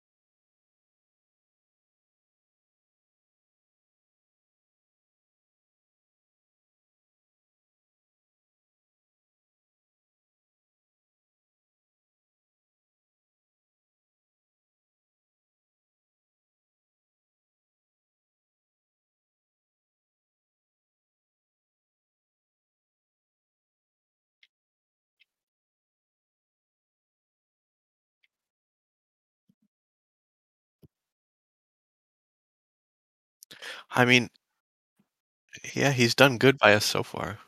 I mean, yeah, he's done good by us so far.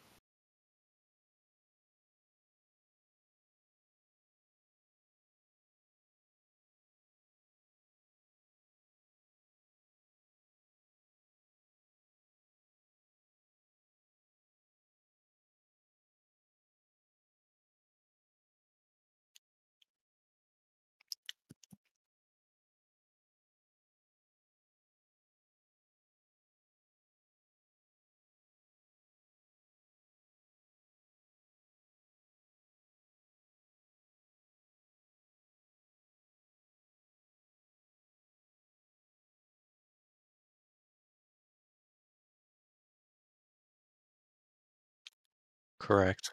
Correct.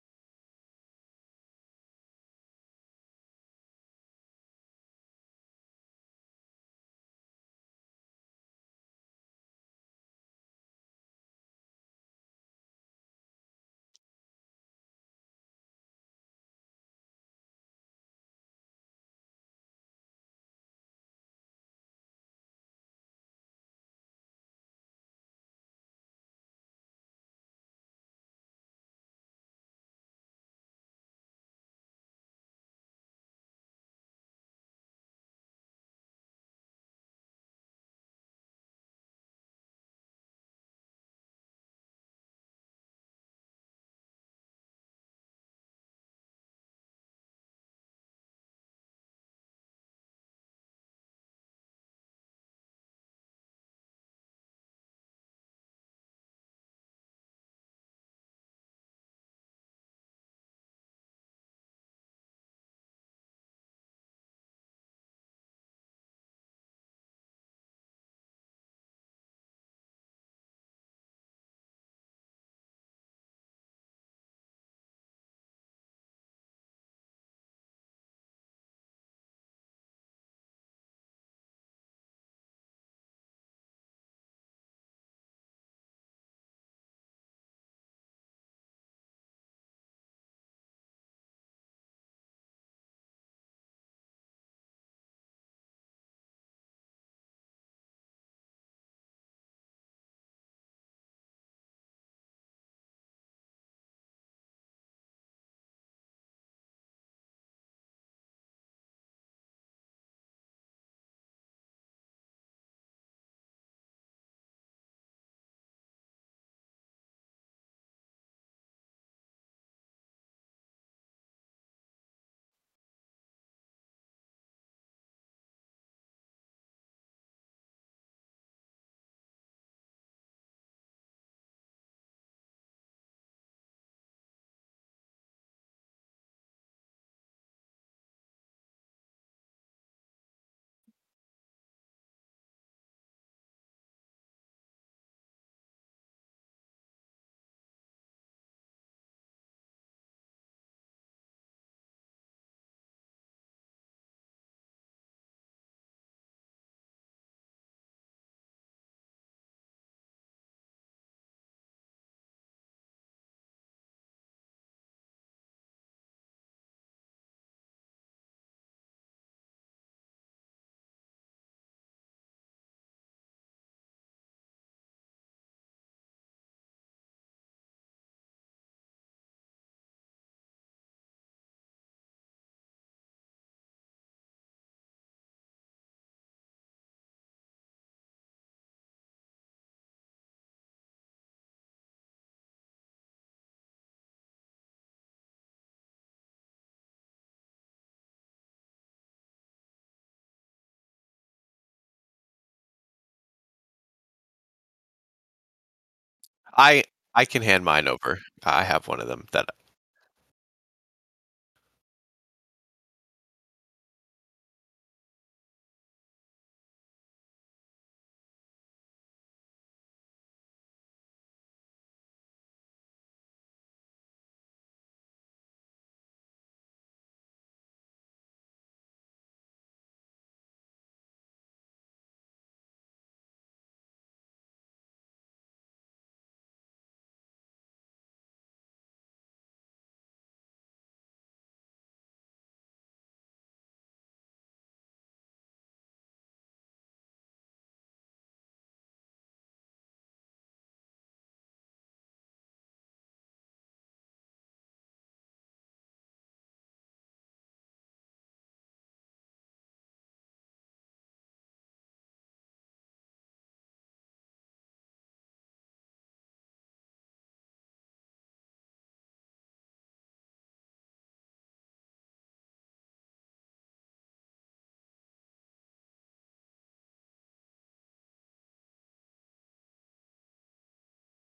I I can hand mine over. I have one of them that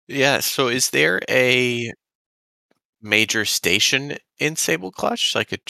Yeah, so is there a major station in Sable Clutch? Like a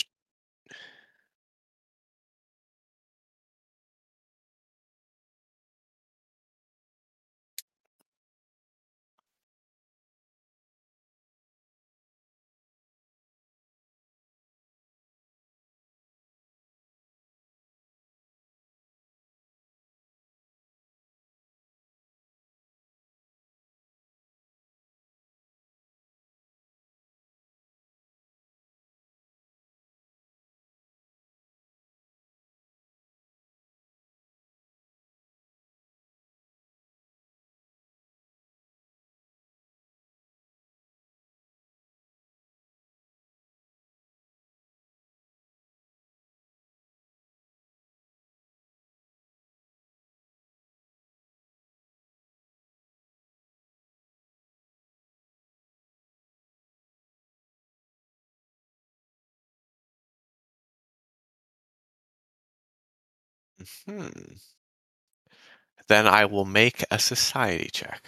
hmm. Then I will make a society check.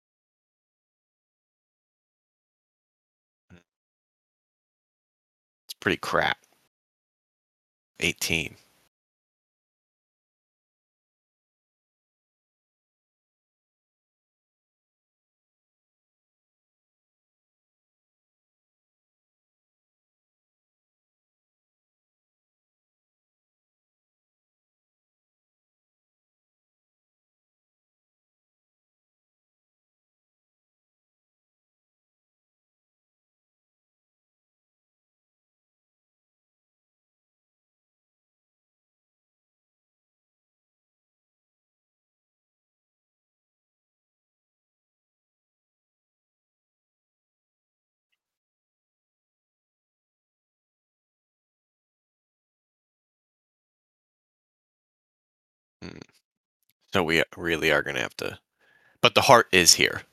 It's pretty crap. 18. Hmm. So we really are gonna have to. But the heart is here.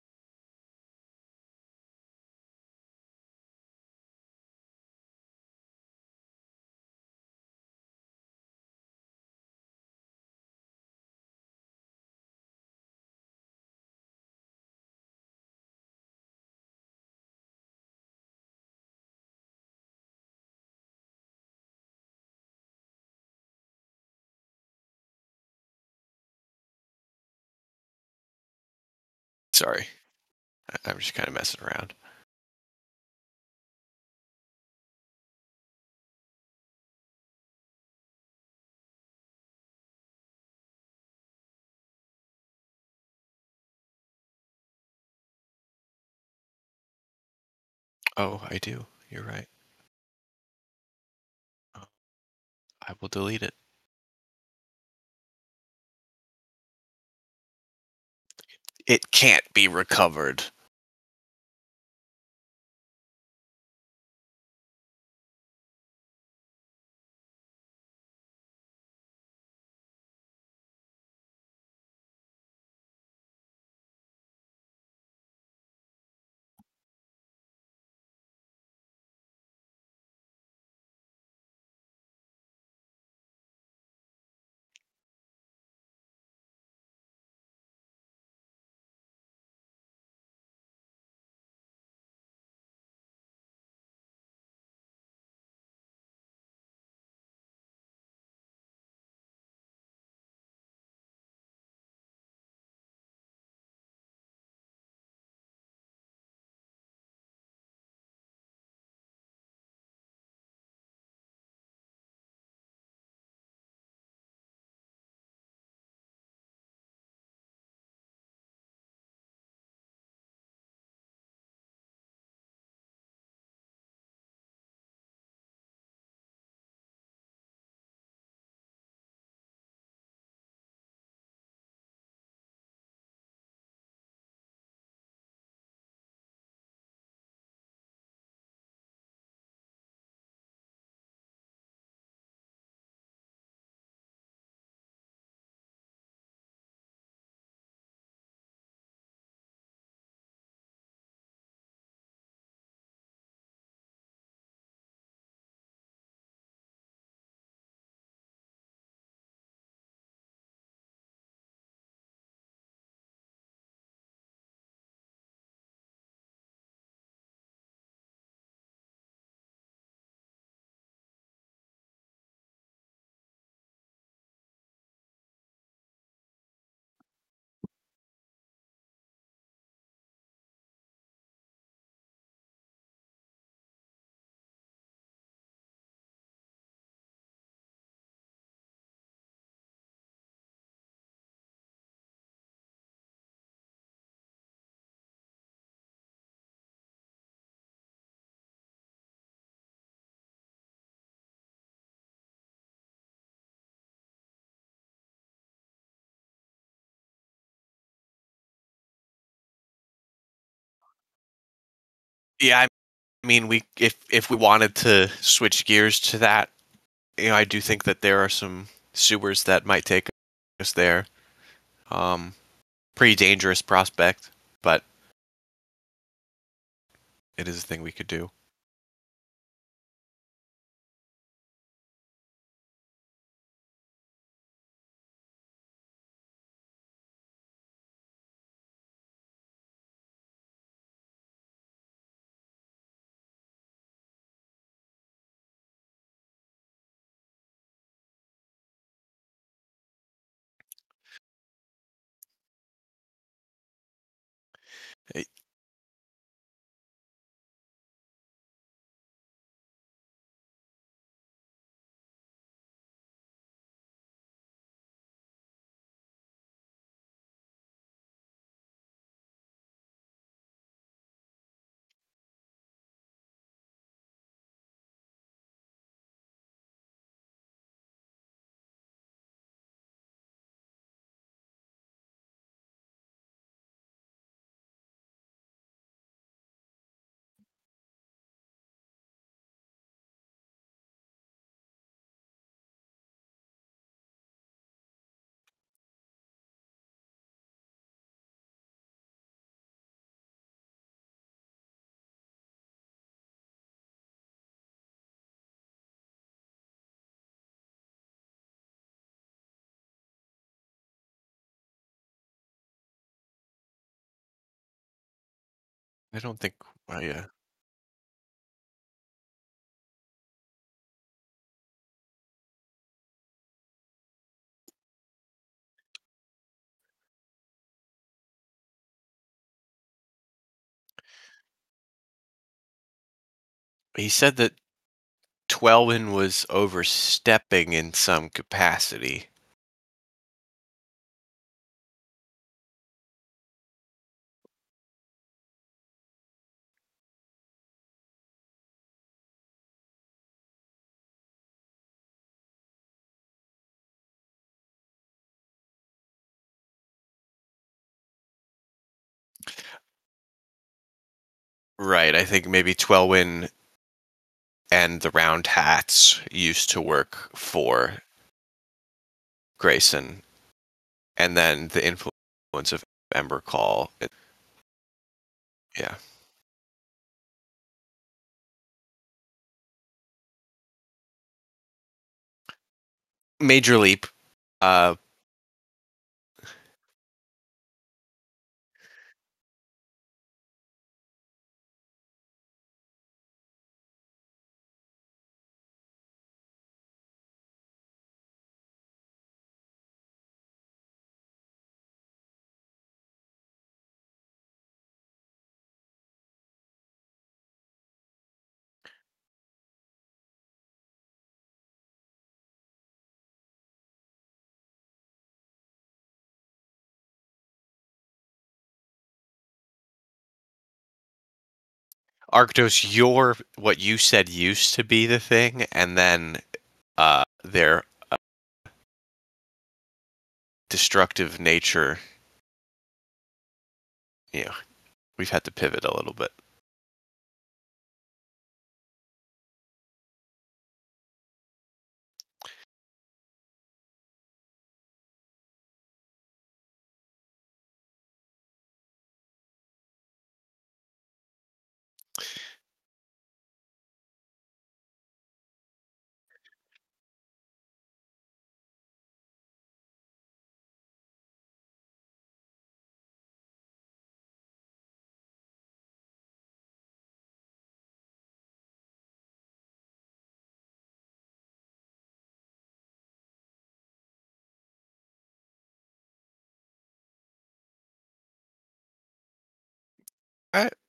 Sorry, I'm just kind of messing around. Oh, I do. You're right. Oh, I will delete it. It can't be recovered. Yeah, I mean, we if we wanted to switch gears to that, I do think that there are some sewers that might take us there. Um, Pretty dangerous prospect, but it is a thing we could do. Eh, I don't think. Yeah. He said that Twelwyn was overstepping in some capacity. Right. I think maybe Twelwyn and the Round Hats used to work for Grayson, and then the influence of Embercall. Yeah. Major Leap. Uh, Arctos, you're what you said used to be the thing, and then their destructive nature, you know, we've had to pivot a little bit. All right.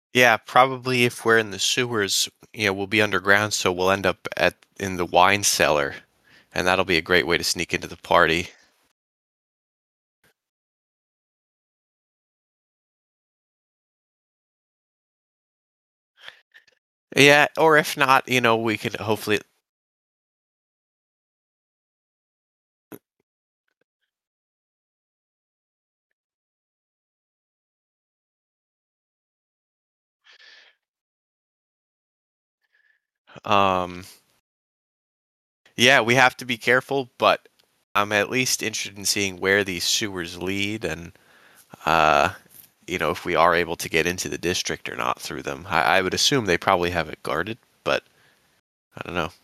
Yeah, probably if we're in the sewers, we'll be underground, so we'll end up at in the wine cellar, and that'll be a great way to sneak into the party. Yeah, or if not, we could hopefully um yeah, we have to be careful, but I'm at least interested in seeing where these sewers lead and uh if we are able to get into the district or not through them. I would assume they probably have it guarded, but I don't know.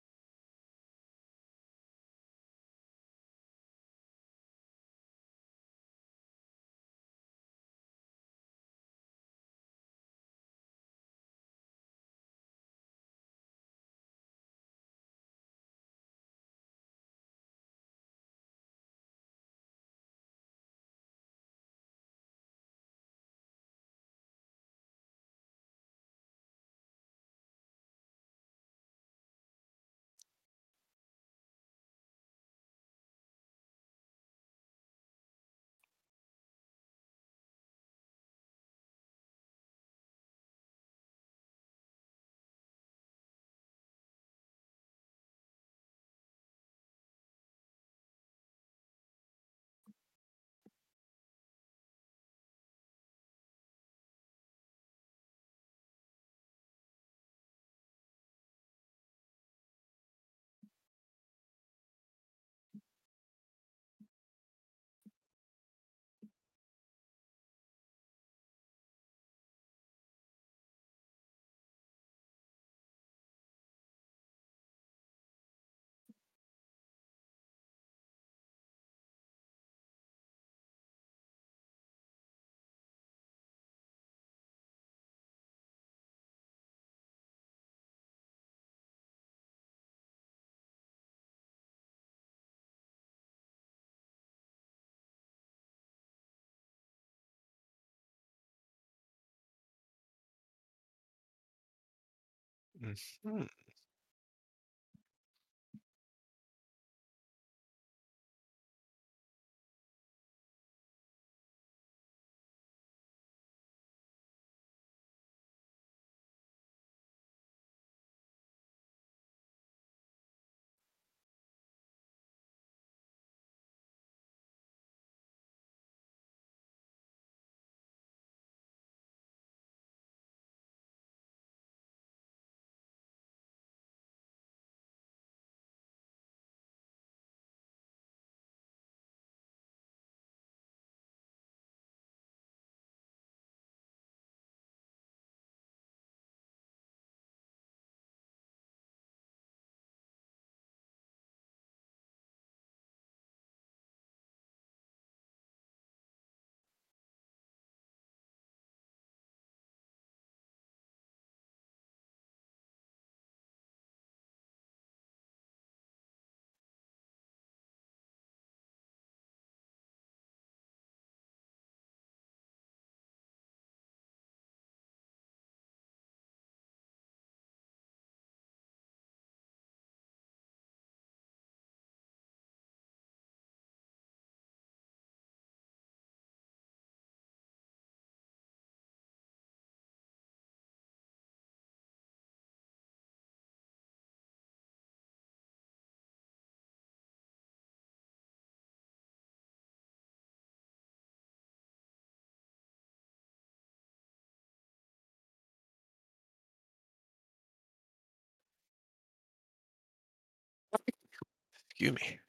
Mhm. Excuse me.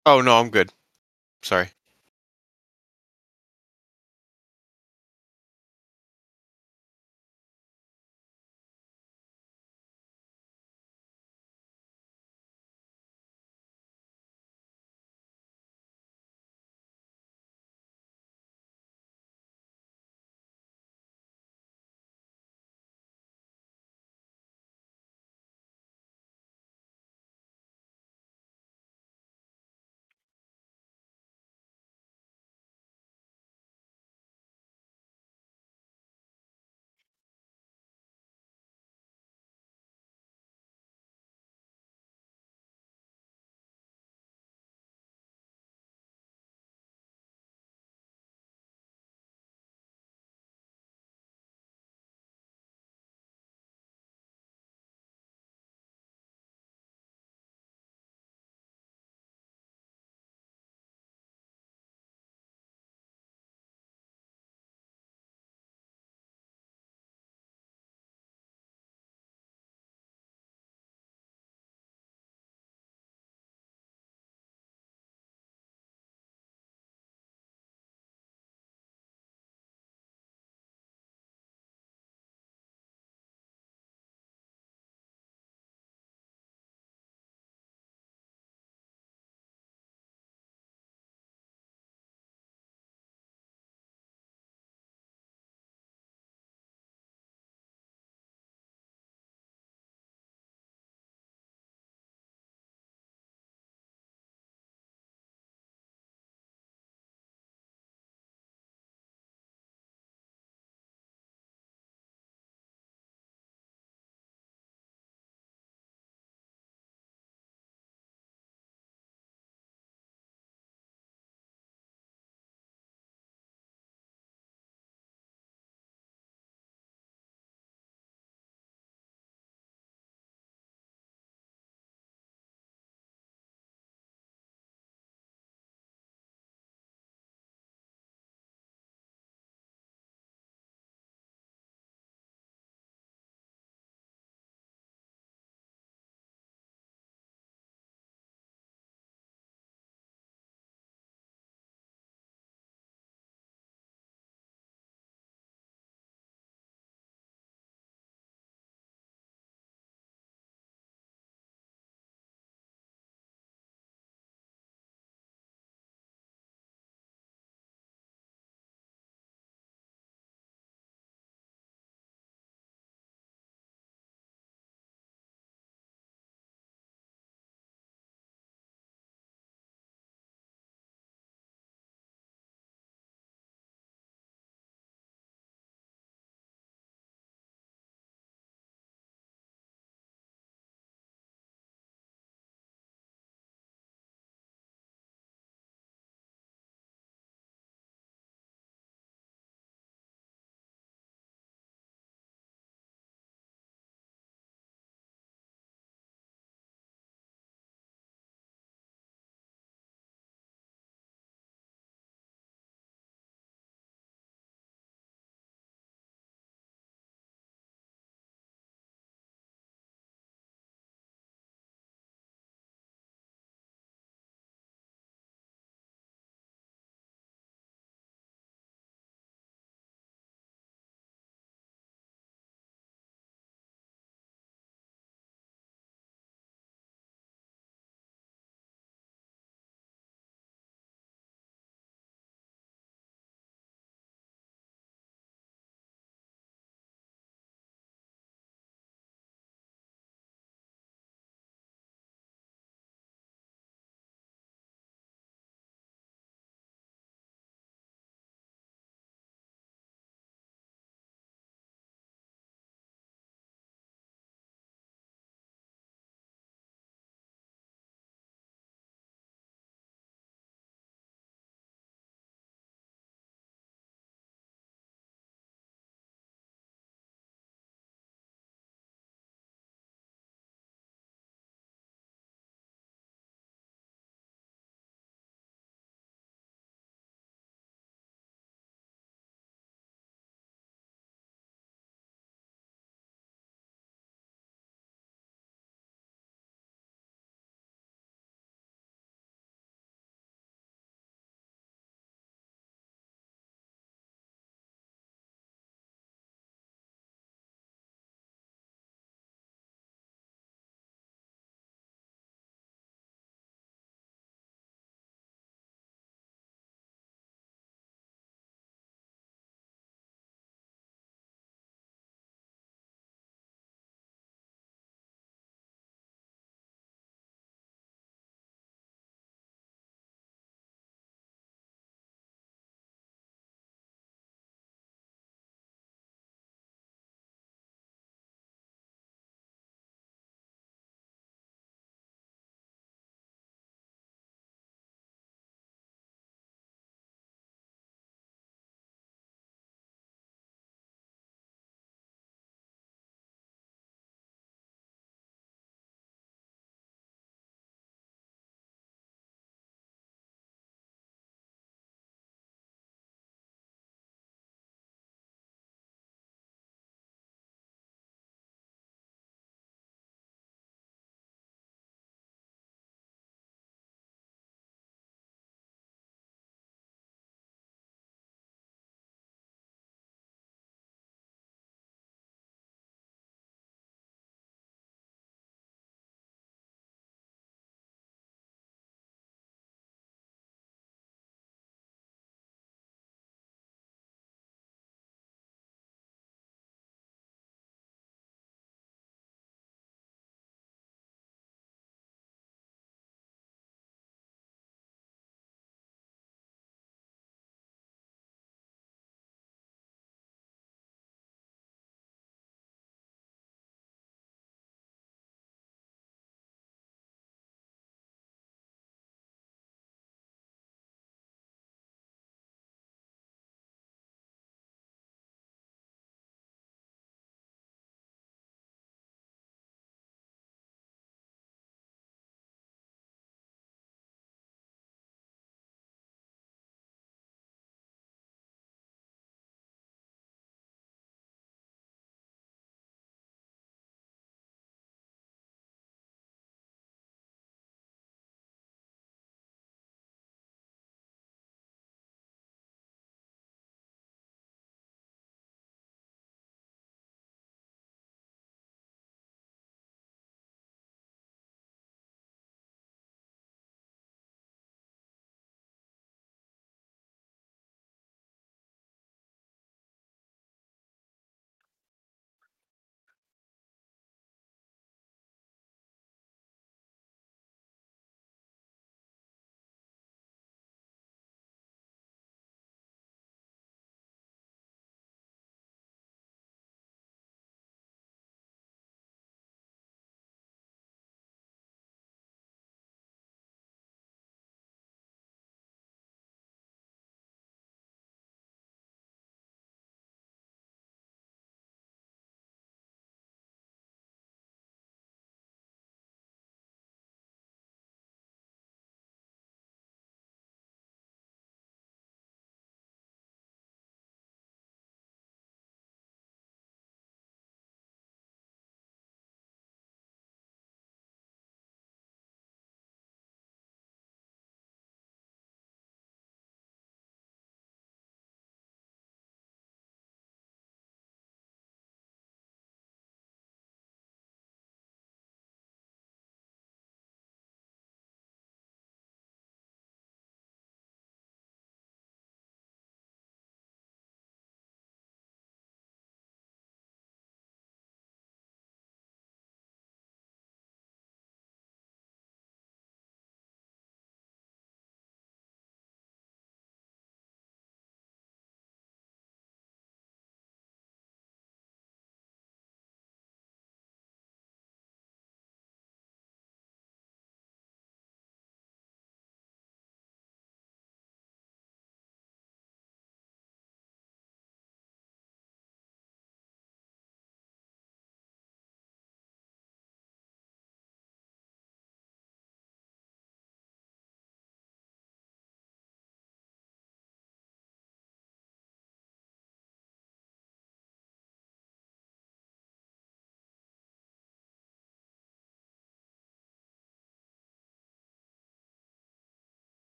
Oh no, I'm good. Sorry.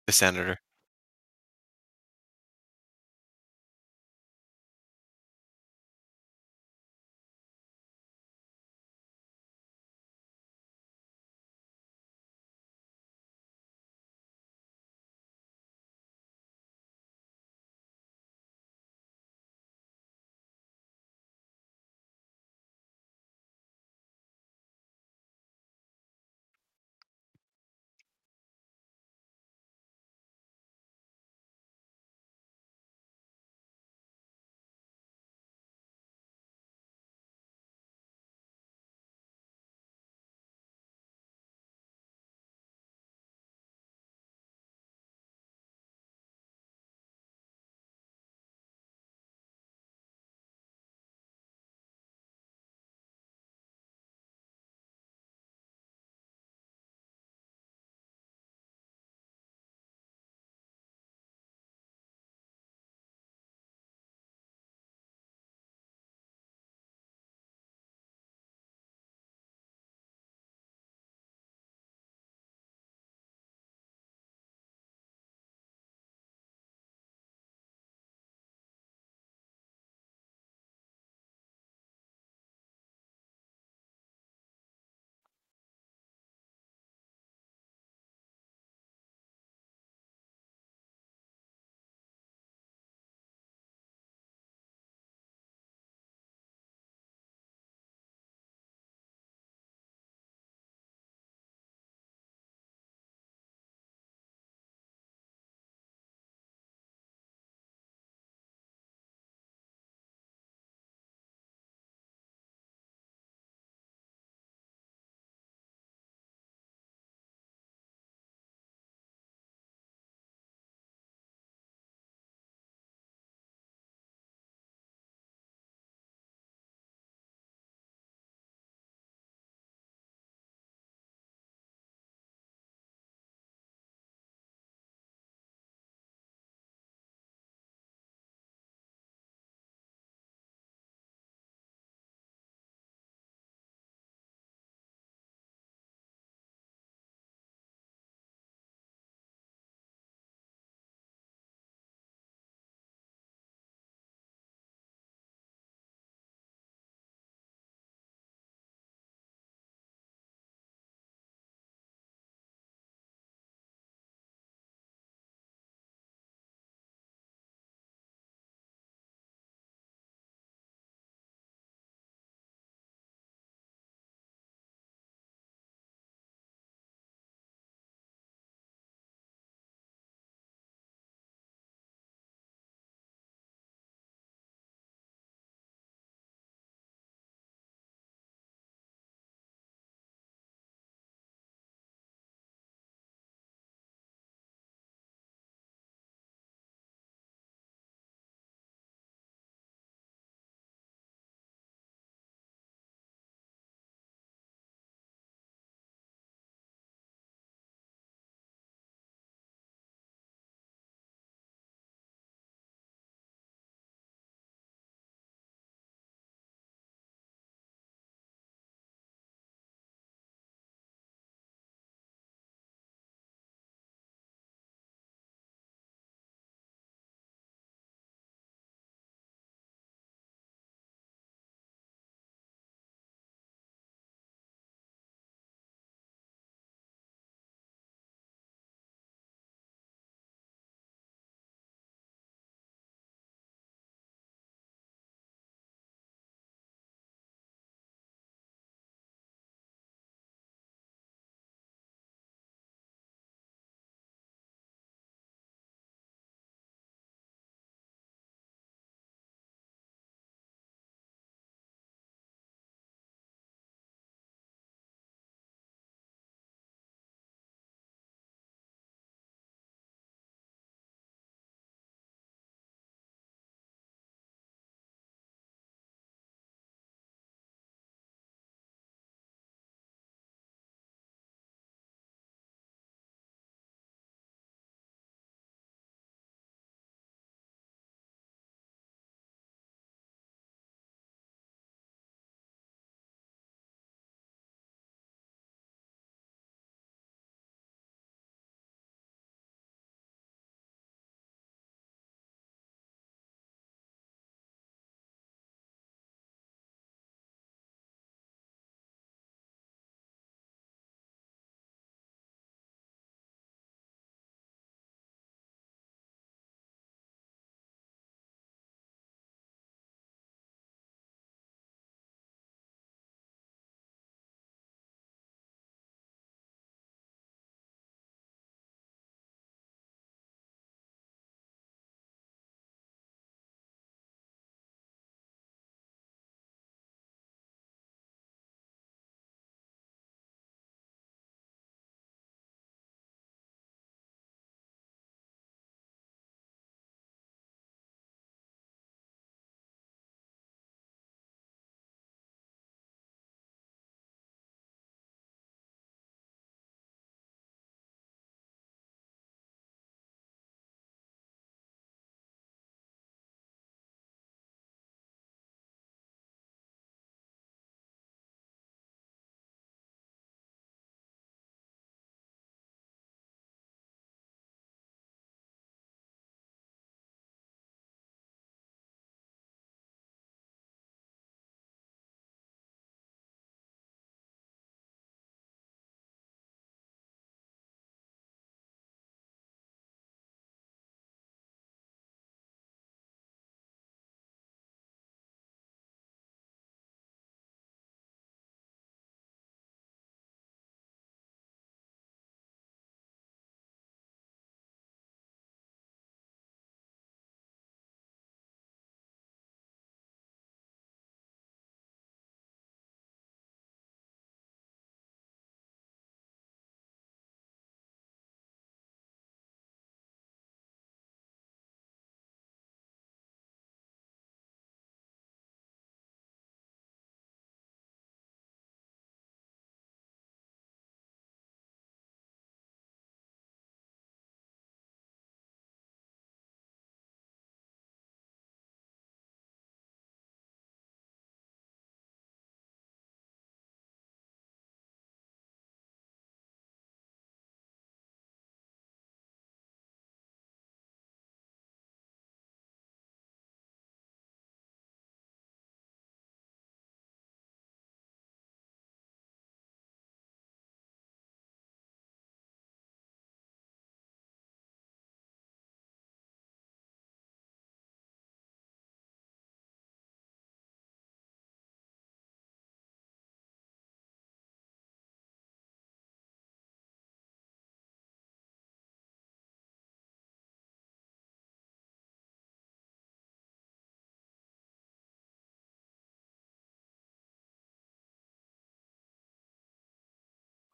The senator.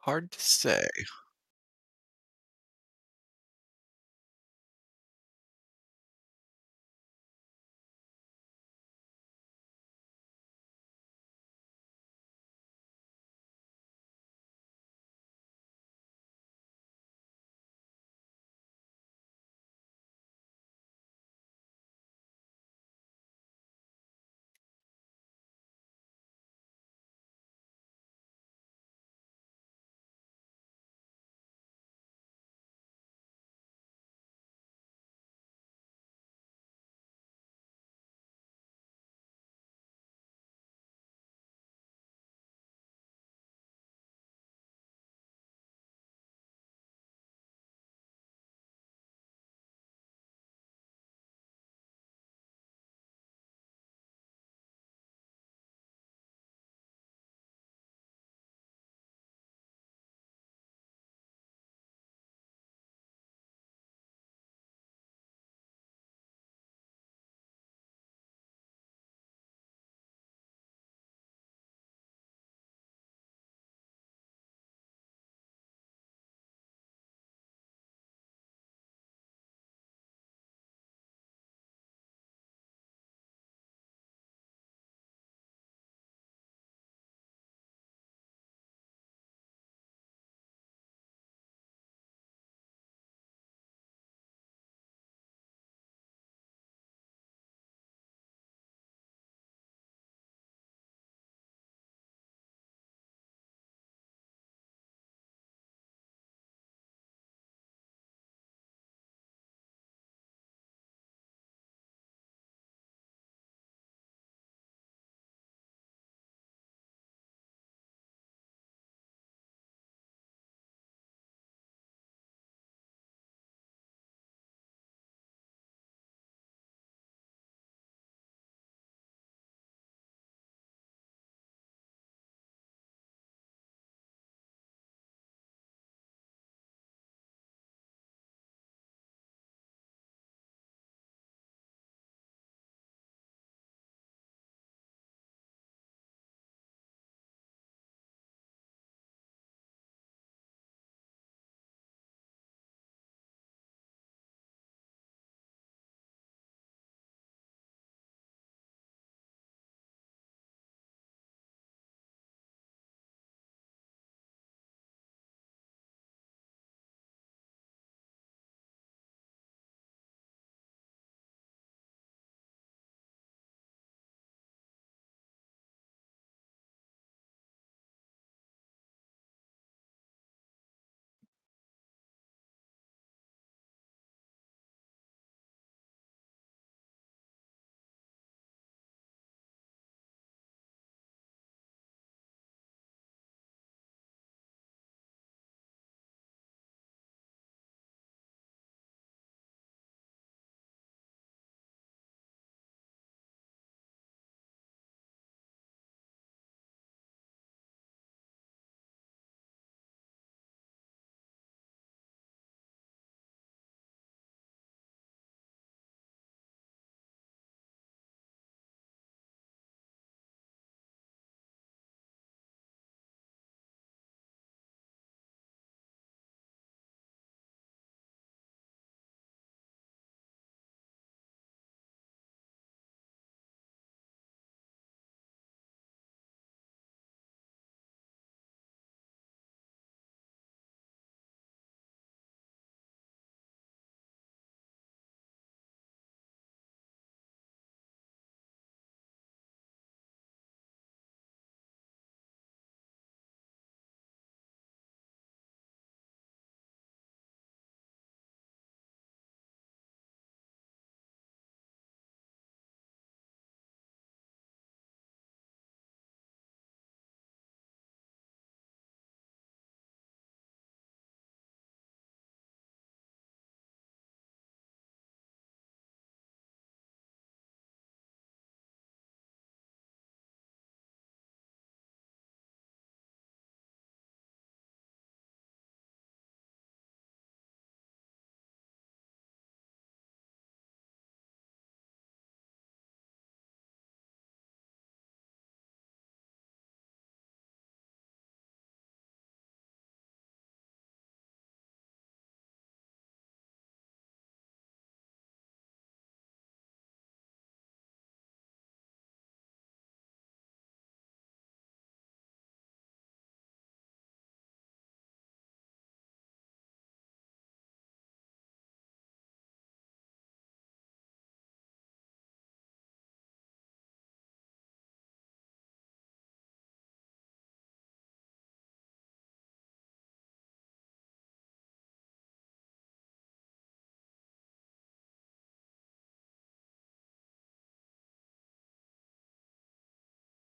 Hard to say.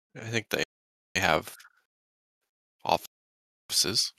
I think they have offices.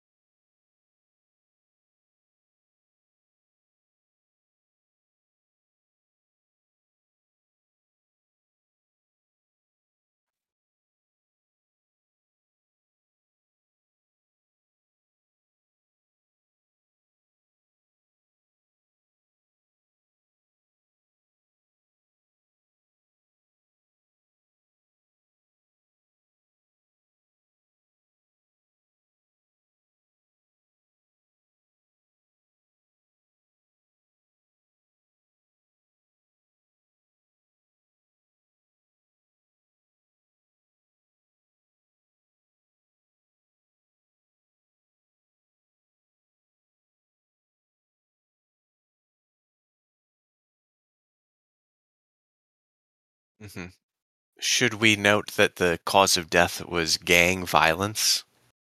Hmm. Should we note that the cause of death was gang violence?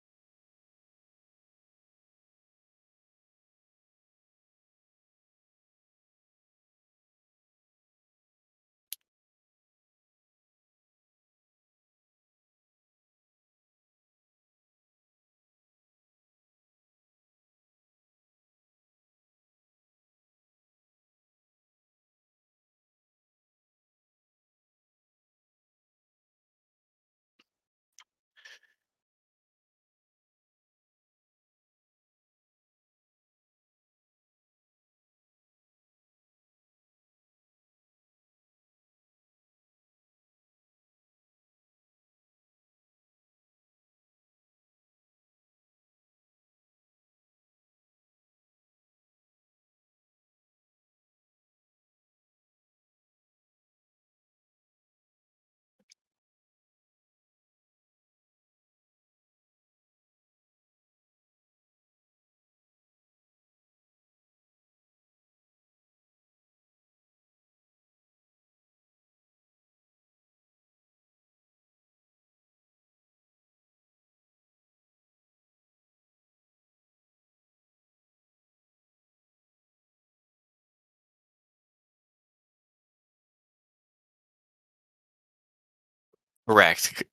Correct.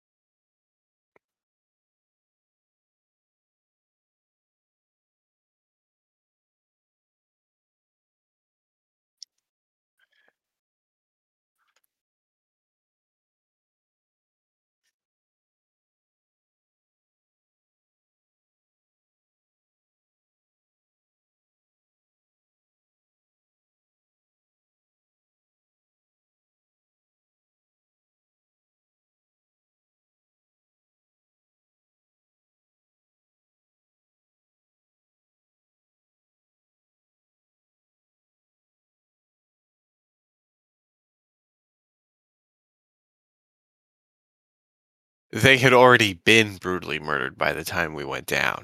They had already been brutally murdered by the time we went down.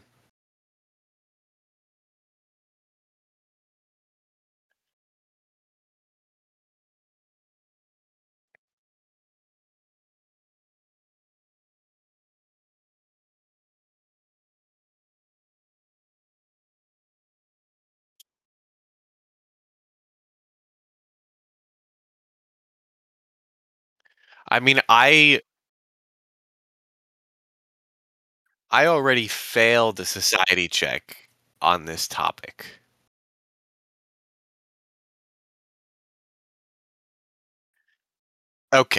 I mean, I already failed the society check on this topic. Okay.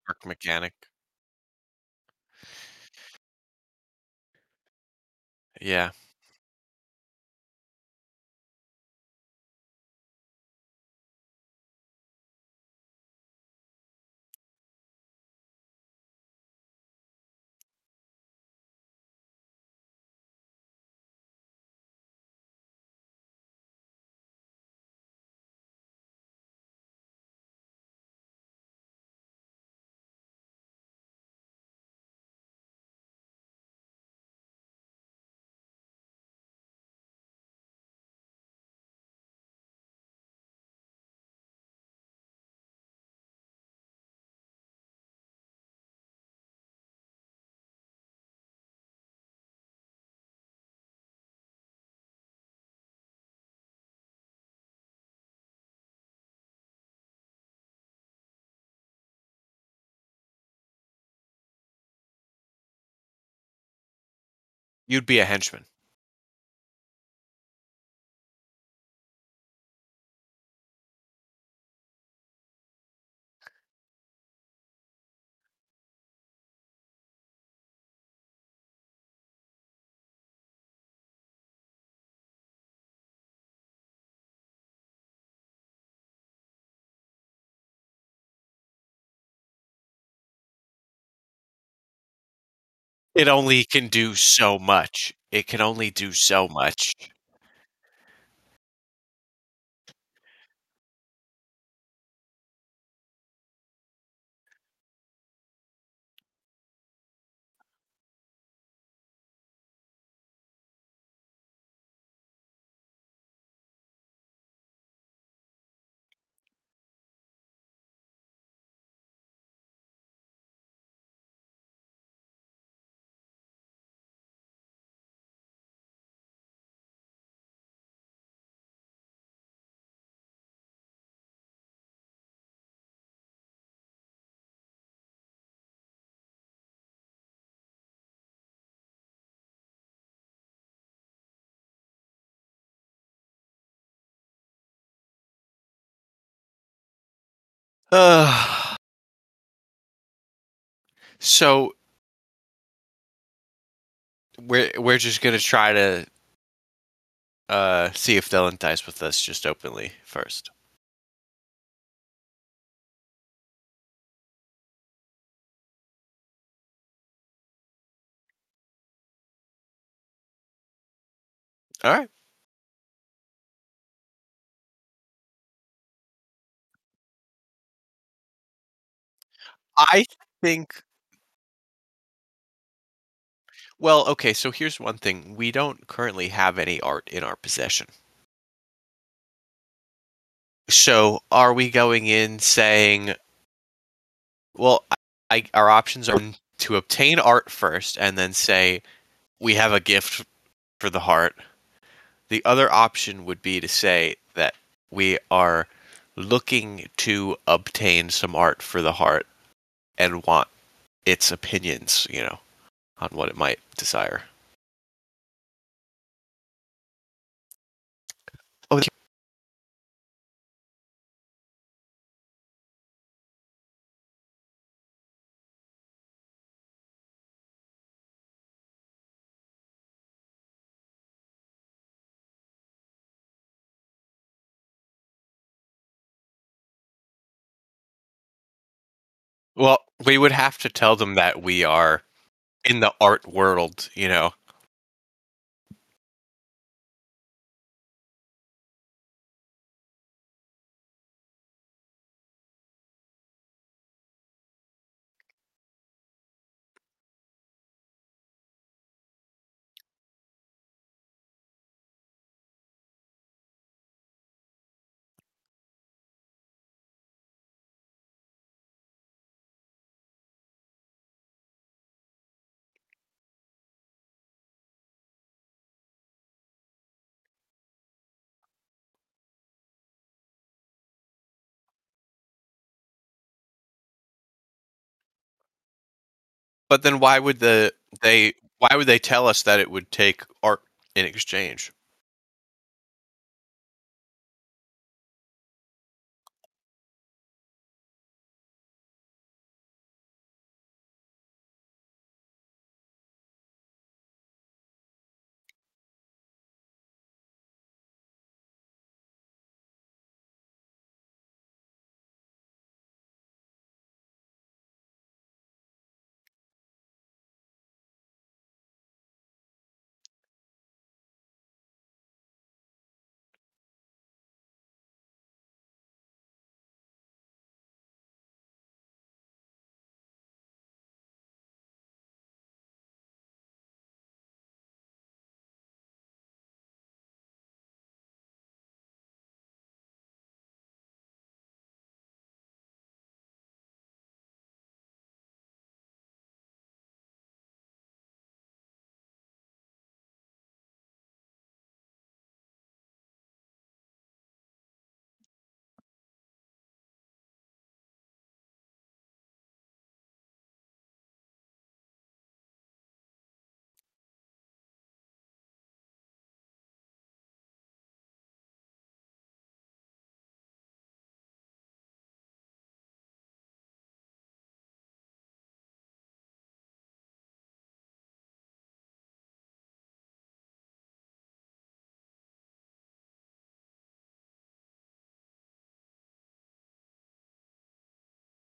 Park mechanic. Yeah. You'd be a henchman. It only can do so much. It can only do so much. Ugh. So we're just gonna try to see if they'll entice with us just openly first. All right. I think well, okay, so here's one thing. We don't currently have any art in our possession. So are we going in saying, well, our options are to obtain art first and then say we have a gift for the heart. The other option would be to say that we are looking to obtain some art for the heart and want its opinions, on what it might desire. Oh, well, we would have to tell them that we are in the art world. But then why would they tell us that it would take art in exchange?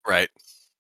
Right.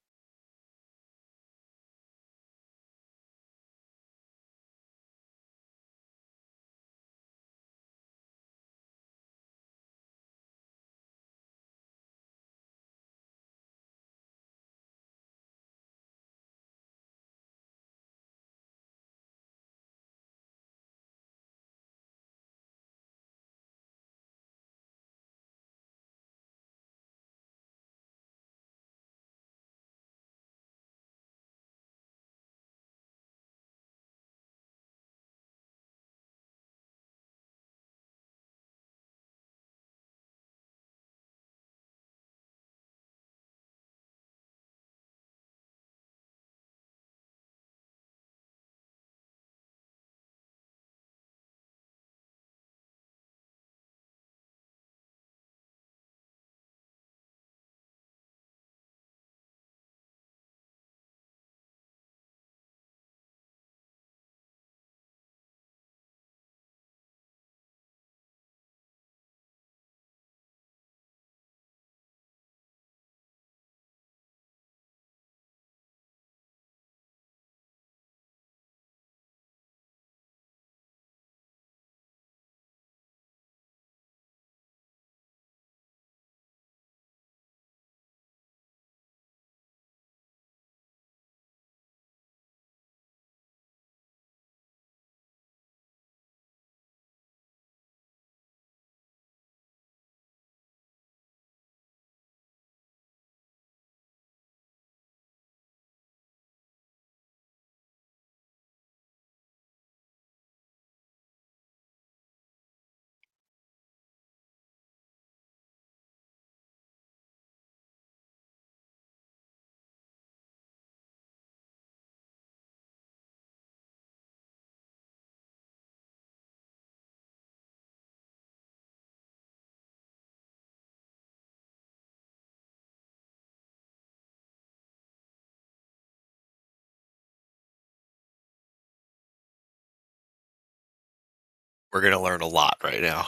We're gonna learn a lot right now.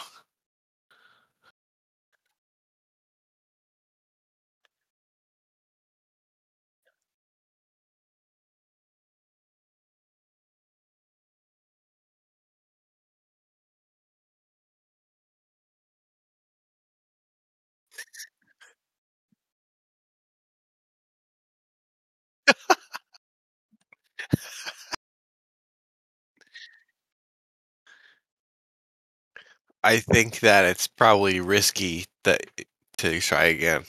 I think that it's probably risky that to try again.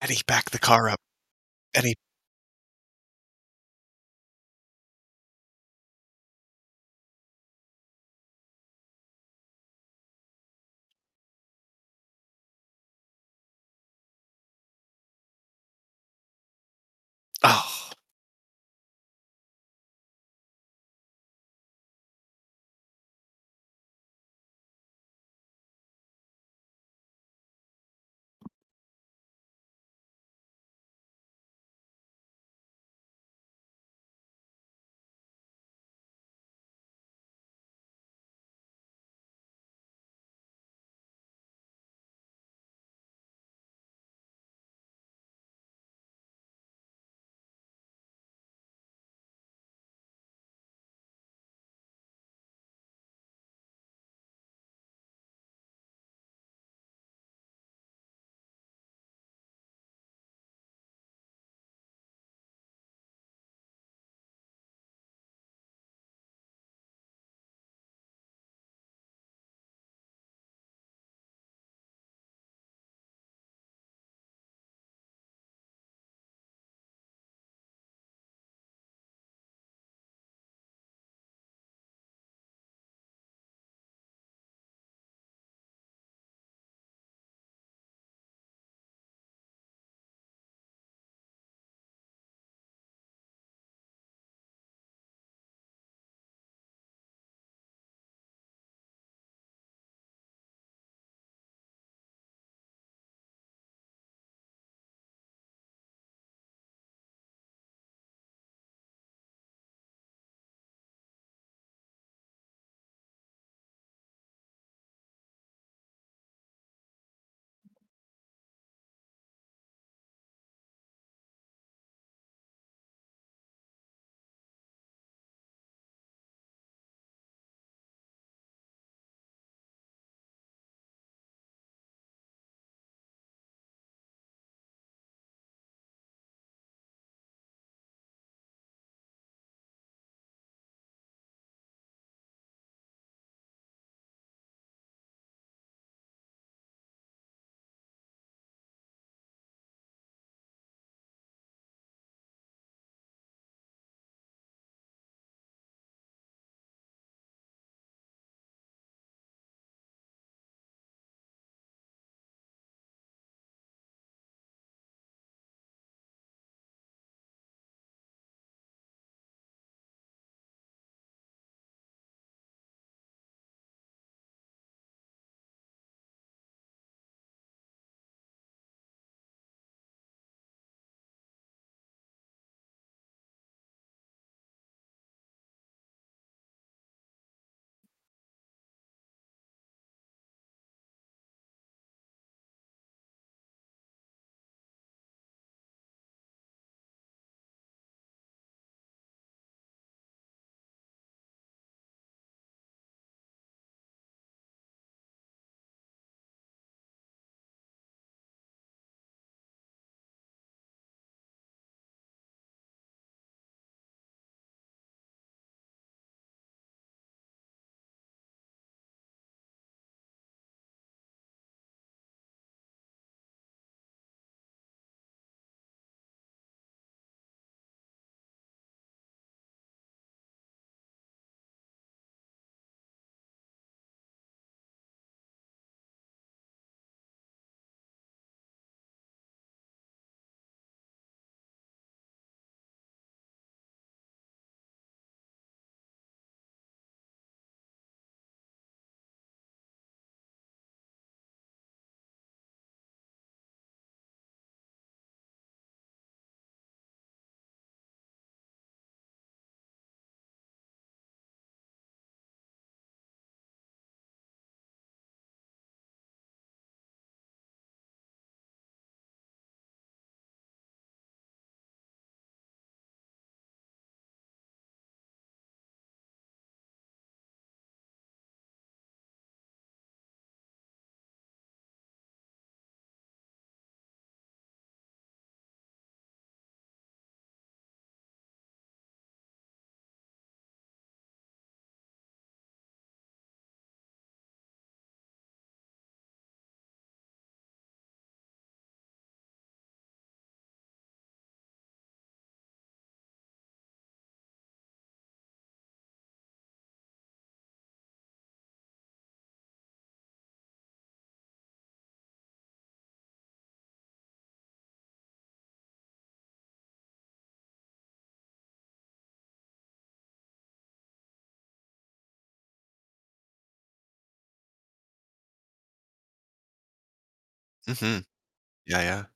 And he backed the car up, and he oh, Mhm. Yeah, yeah.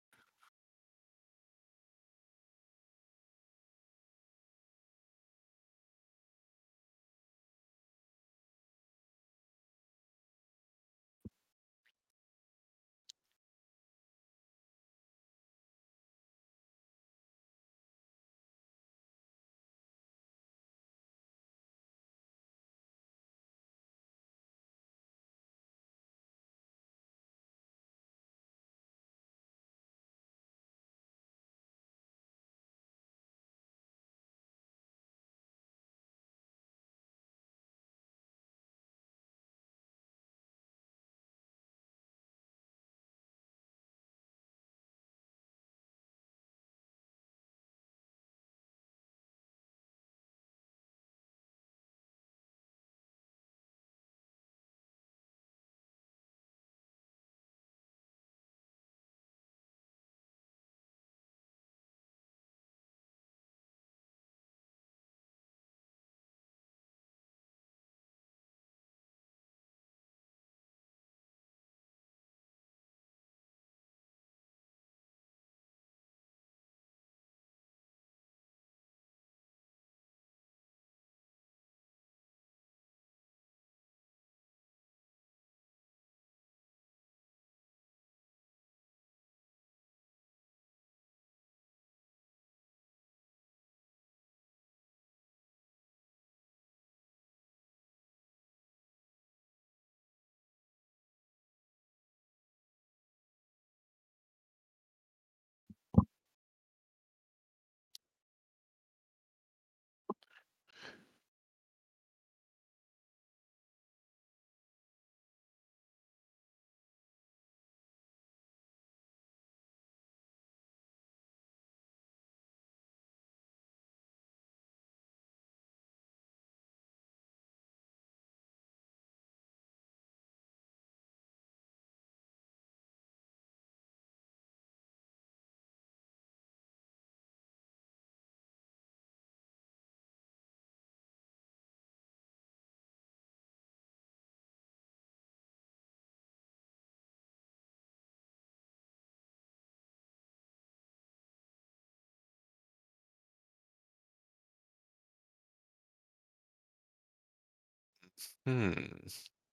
Hmm.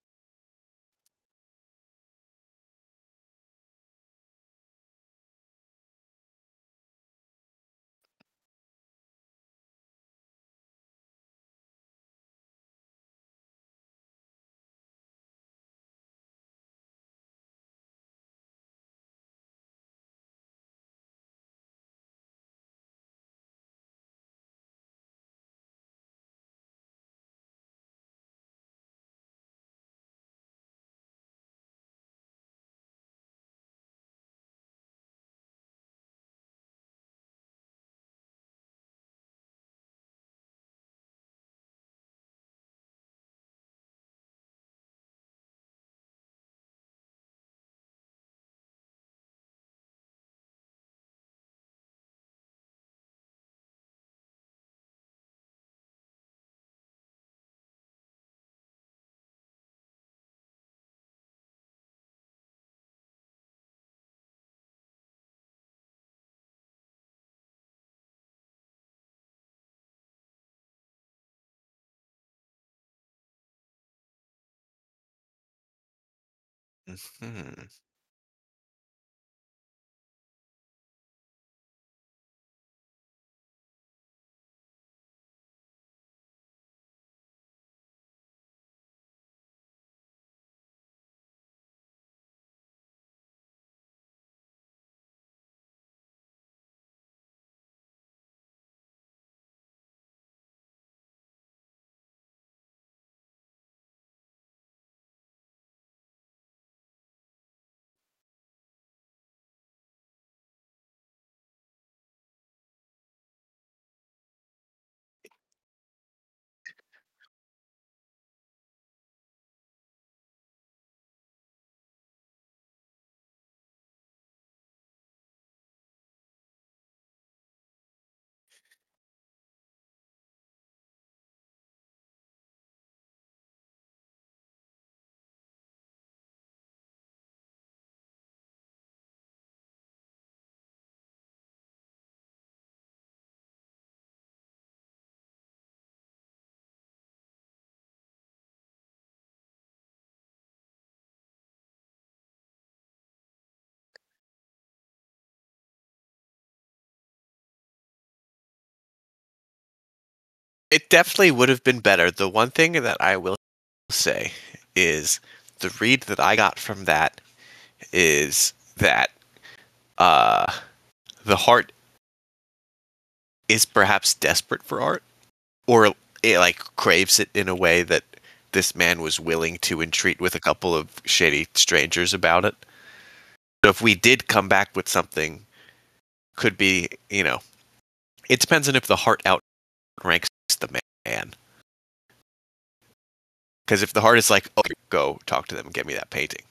Mhm. definitely would have been better. The one thing that I will say is the read that I got from that is that uh, the heart is perhaps desperate for art, or it like craves it in a way that this man was willing to entreat with a couple of shady strangers about it. So if we did come back with something, could be, it depends on if the heart outranks the man. Because if the heart is like, oh, go talk to them and get me that painting.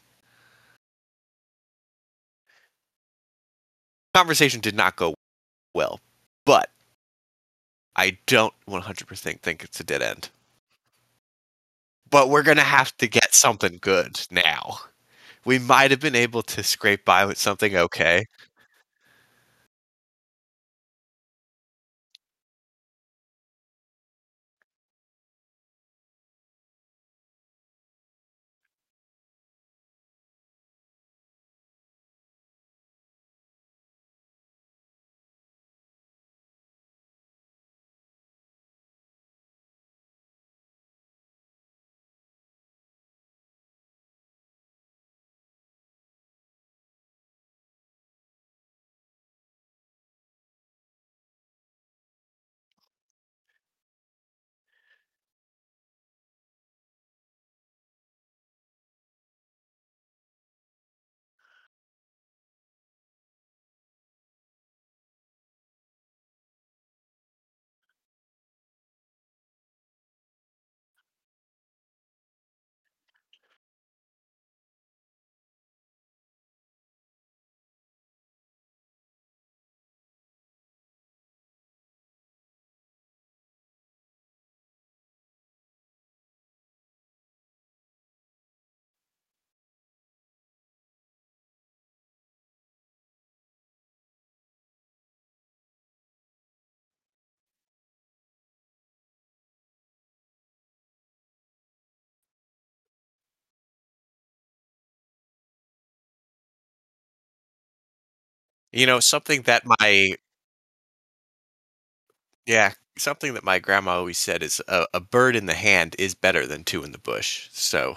Conversation did not go well, but I don't 100% think it's a dead end. But we're going to have to get something good now. We might have been able to scrape by with something okay. Something that something that my grandma always said is a bird in the hand is better than two in the bush. So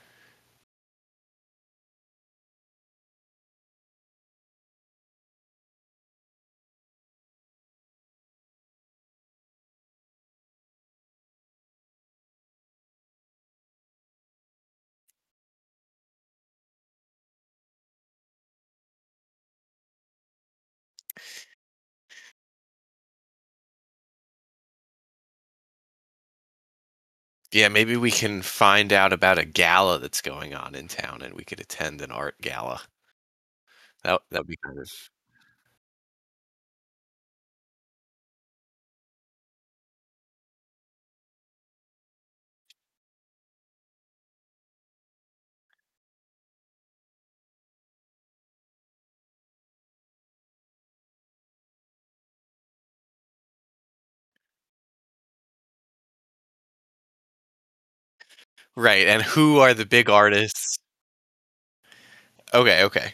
yeah, maybe we can find out about a gala that's going on in town, and we could attend an art gala. That'd be kind of right. And who are the big artists? Okay, okay.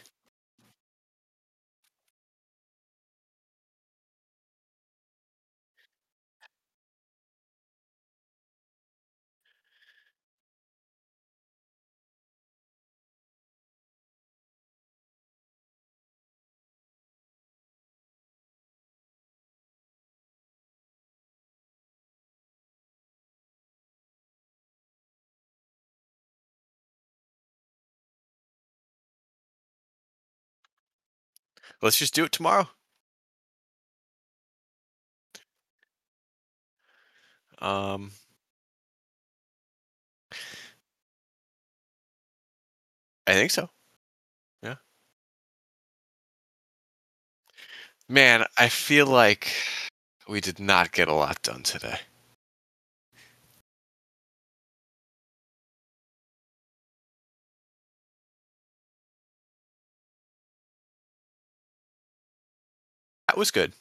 Let's just do it tomorrow. Um, I think so. Yeah. Man, I feel like we did not get a lot done today. That was good.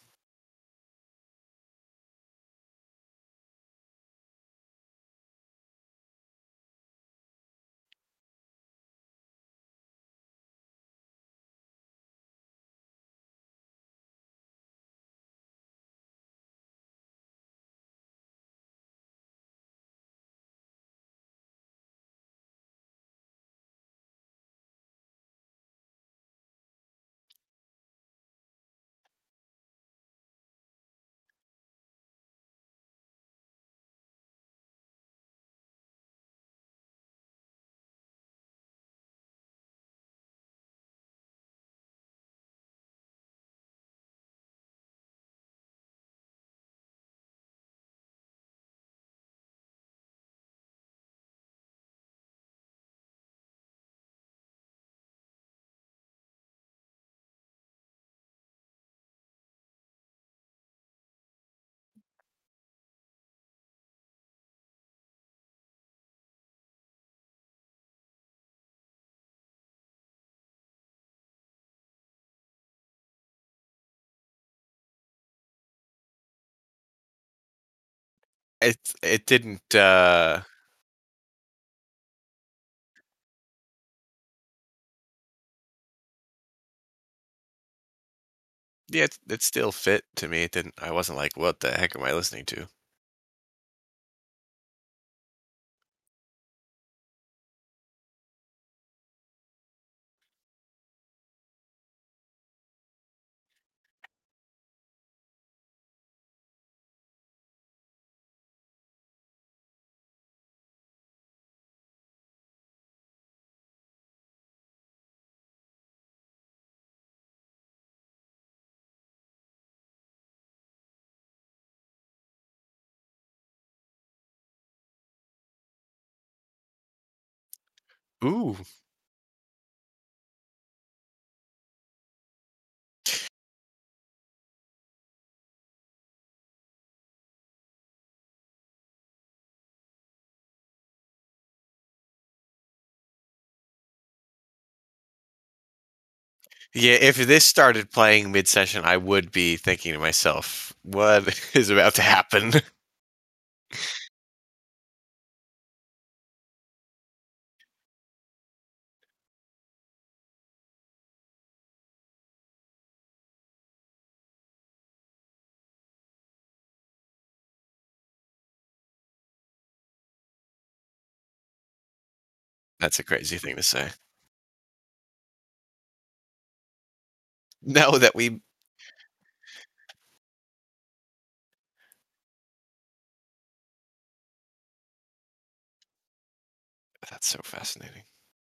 it didn't, yeah, it still fit to me. It didn't I wasn't like, "What the heck am I listening to?" Ooh. Yeah, if this started playing mid-session, I would be thinking to myself, "What is about to happen?" That's a crazy thing to say. No, that we that's so fascinating.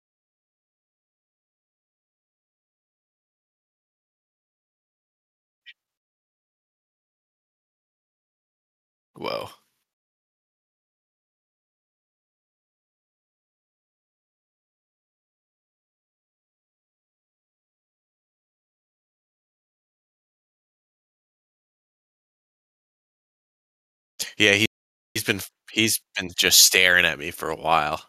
Whoa. Yeah, he's been he's been just staring at me for a while,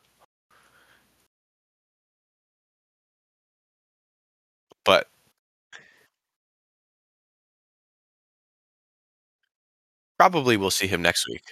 but probably we'll see him next week.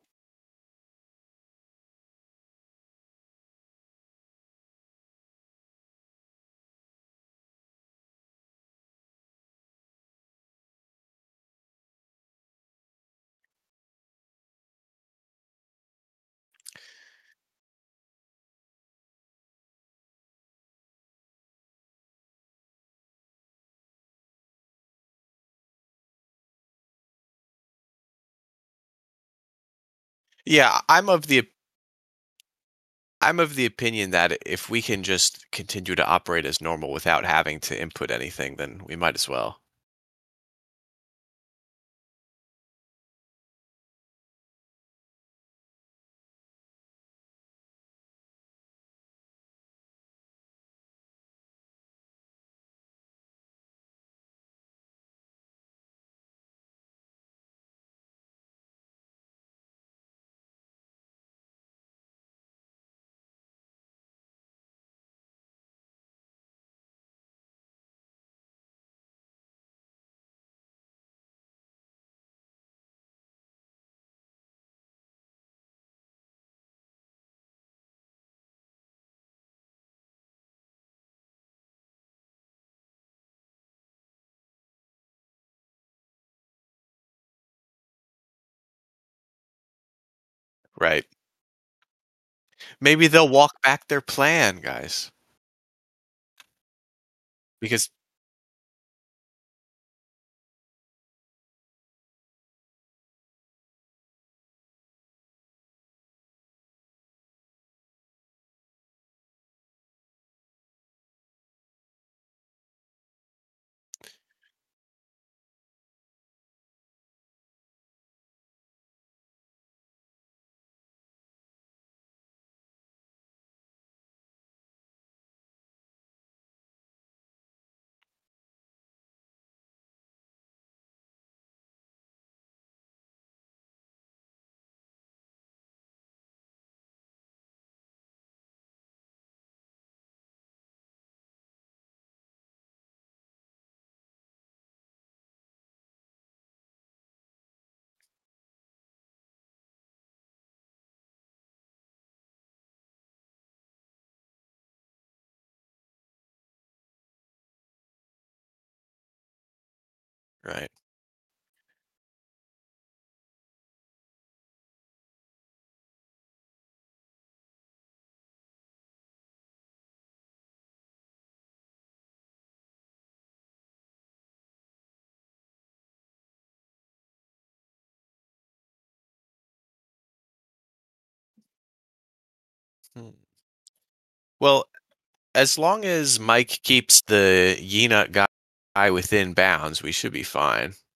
Yeah, I'm of the opinion that if we can just continue to operate as normal without having to input anything, then we might as well. Right. Maybe they'll walk back their plan, guys. Because Right. Hmm. Well, as long as Mike keeps the Yeanut guy within bounds, we should be fine.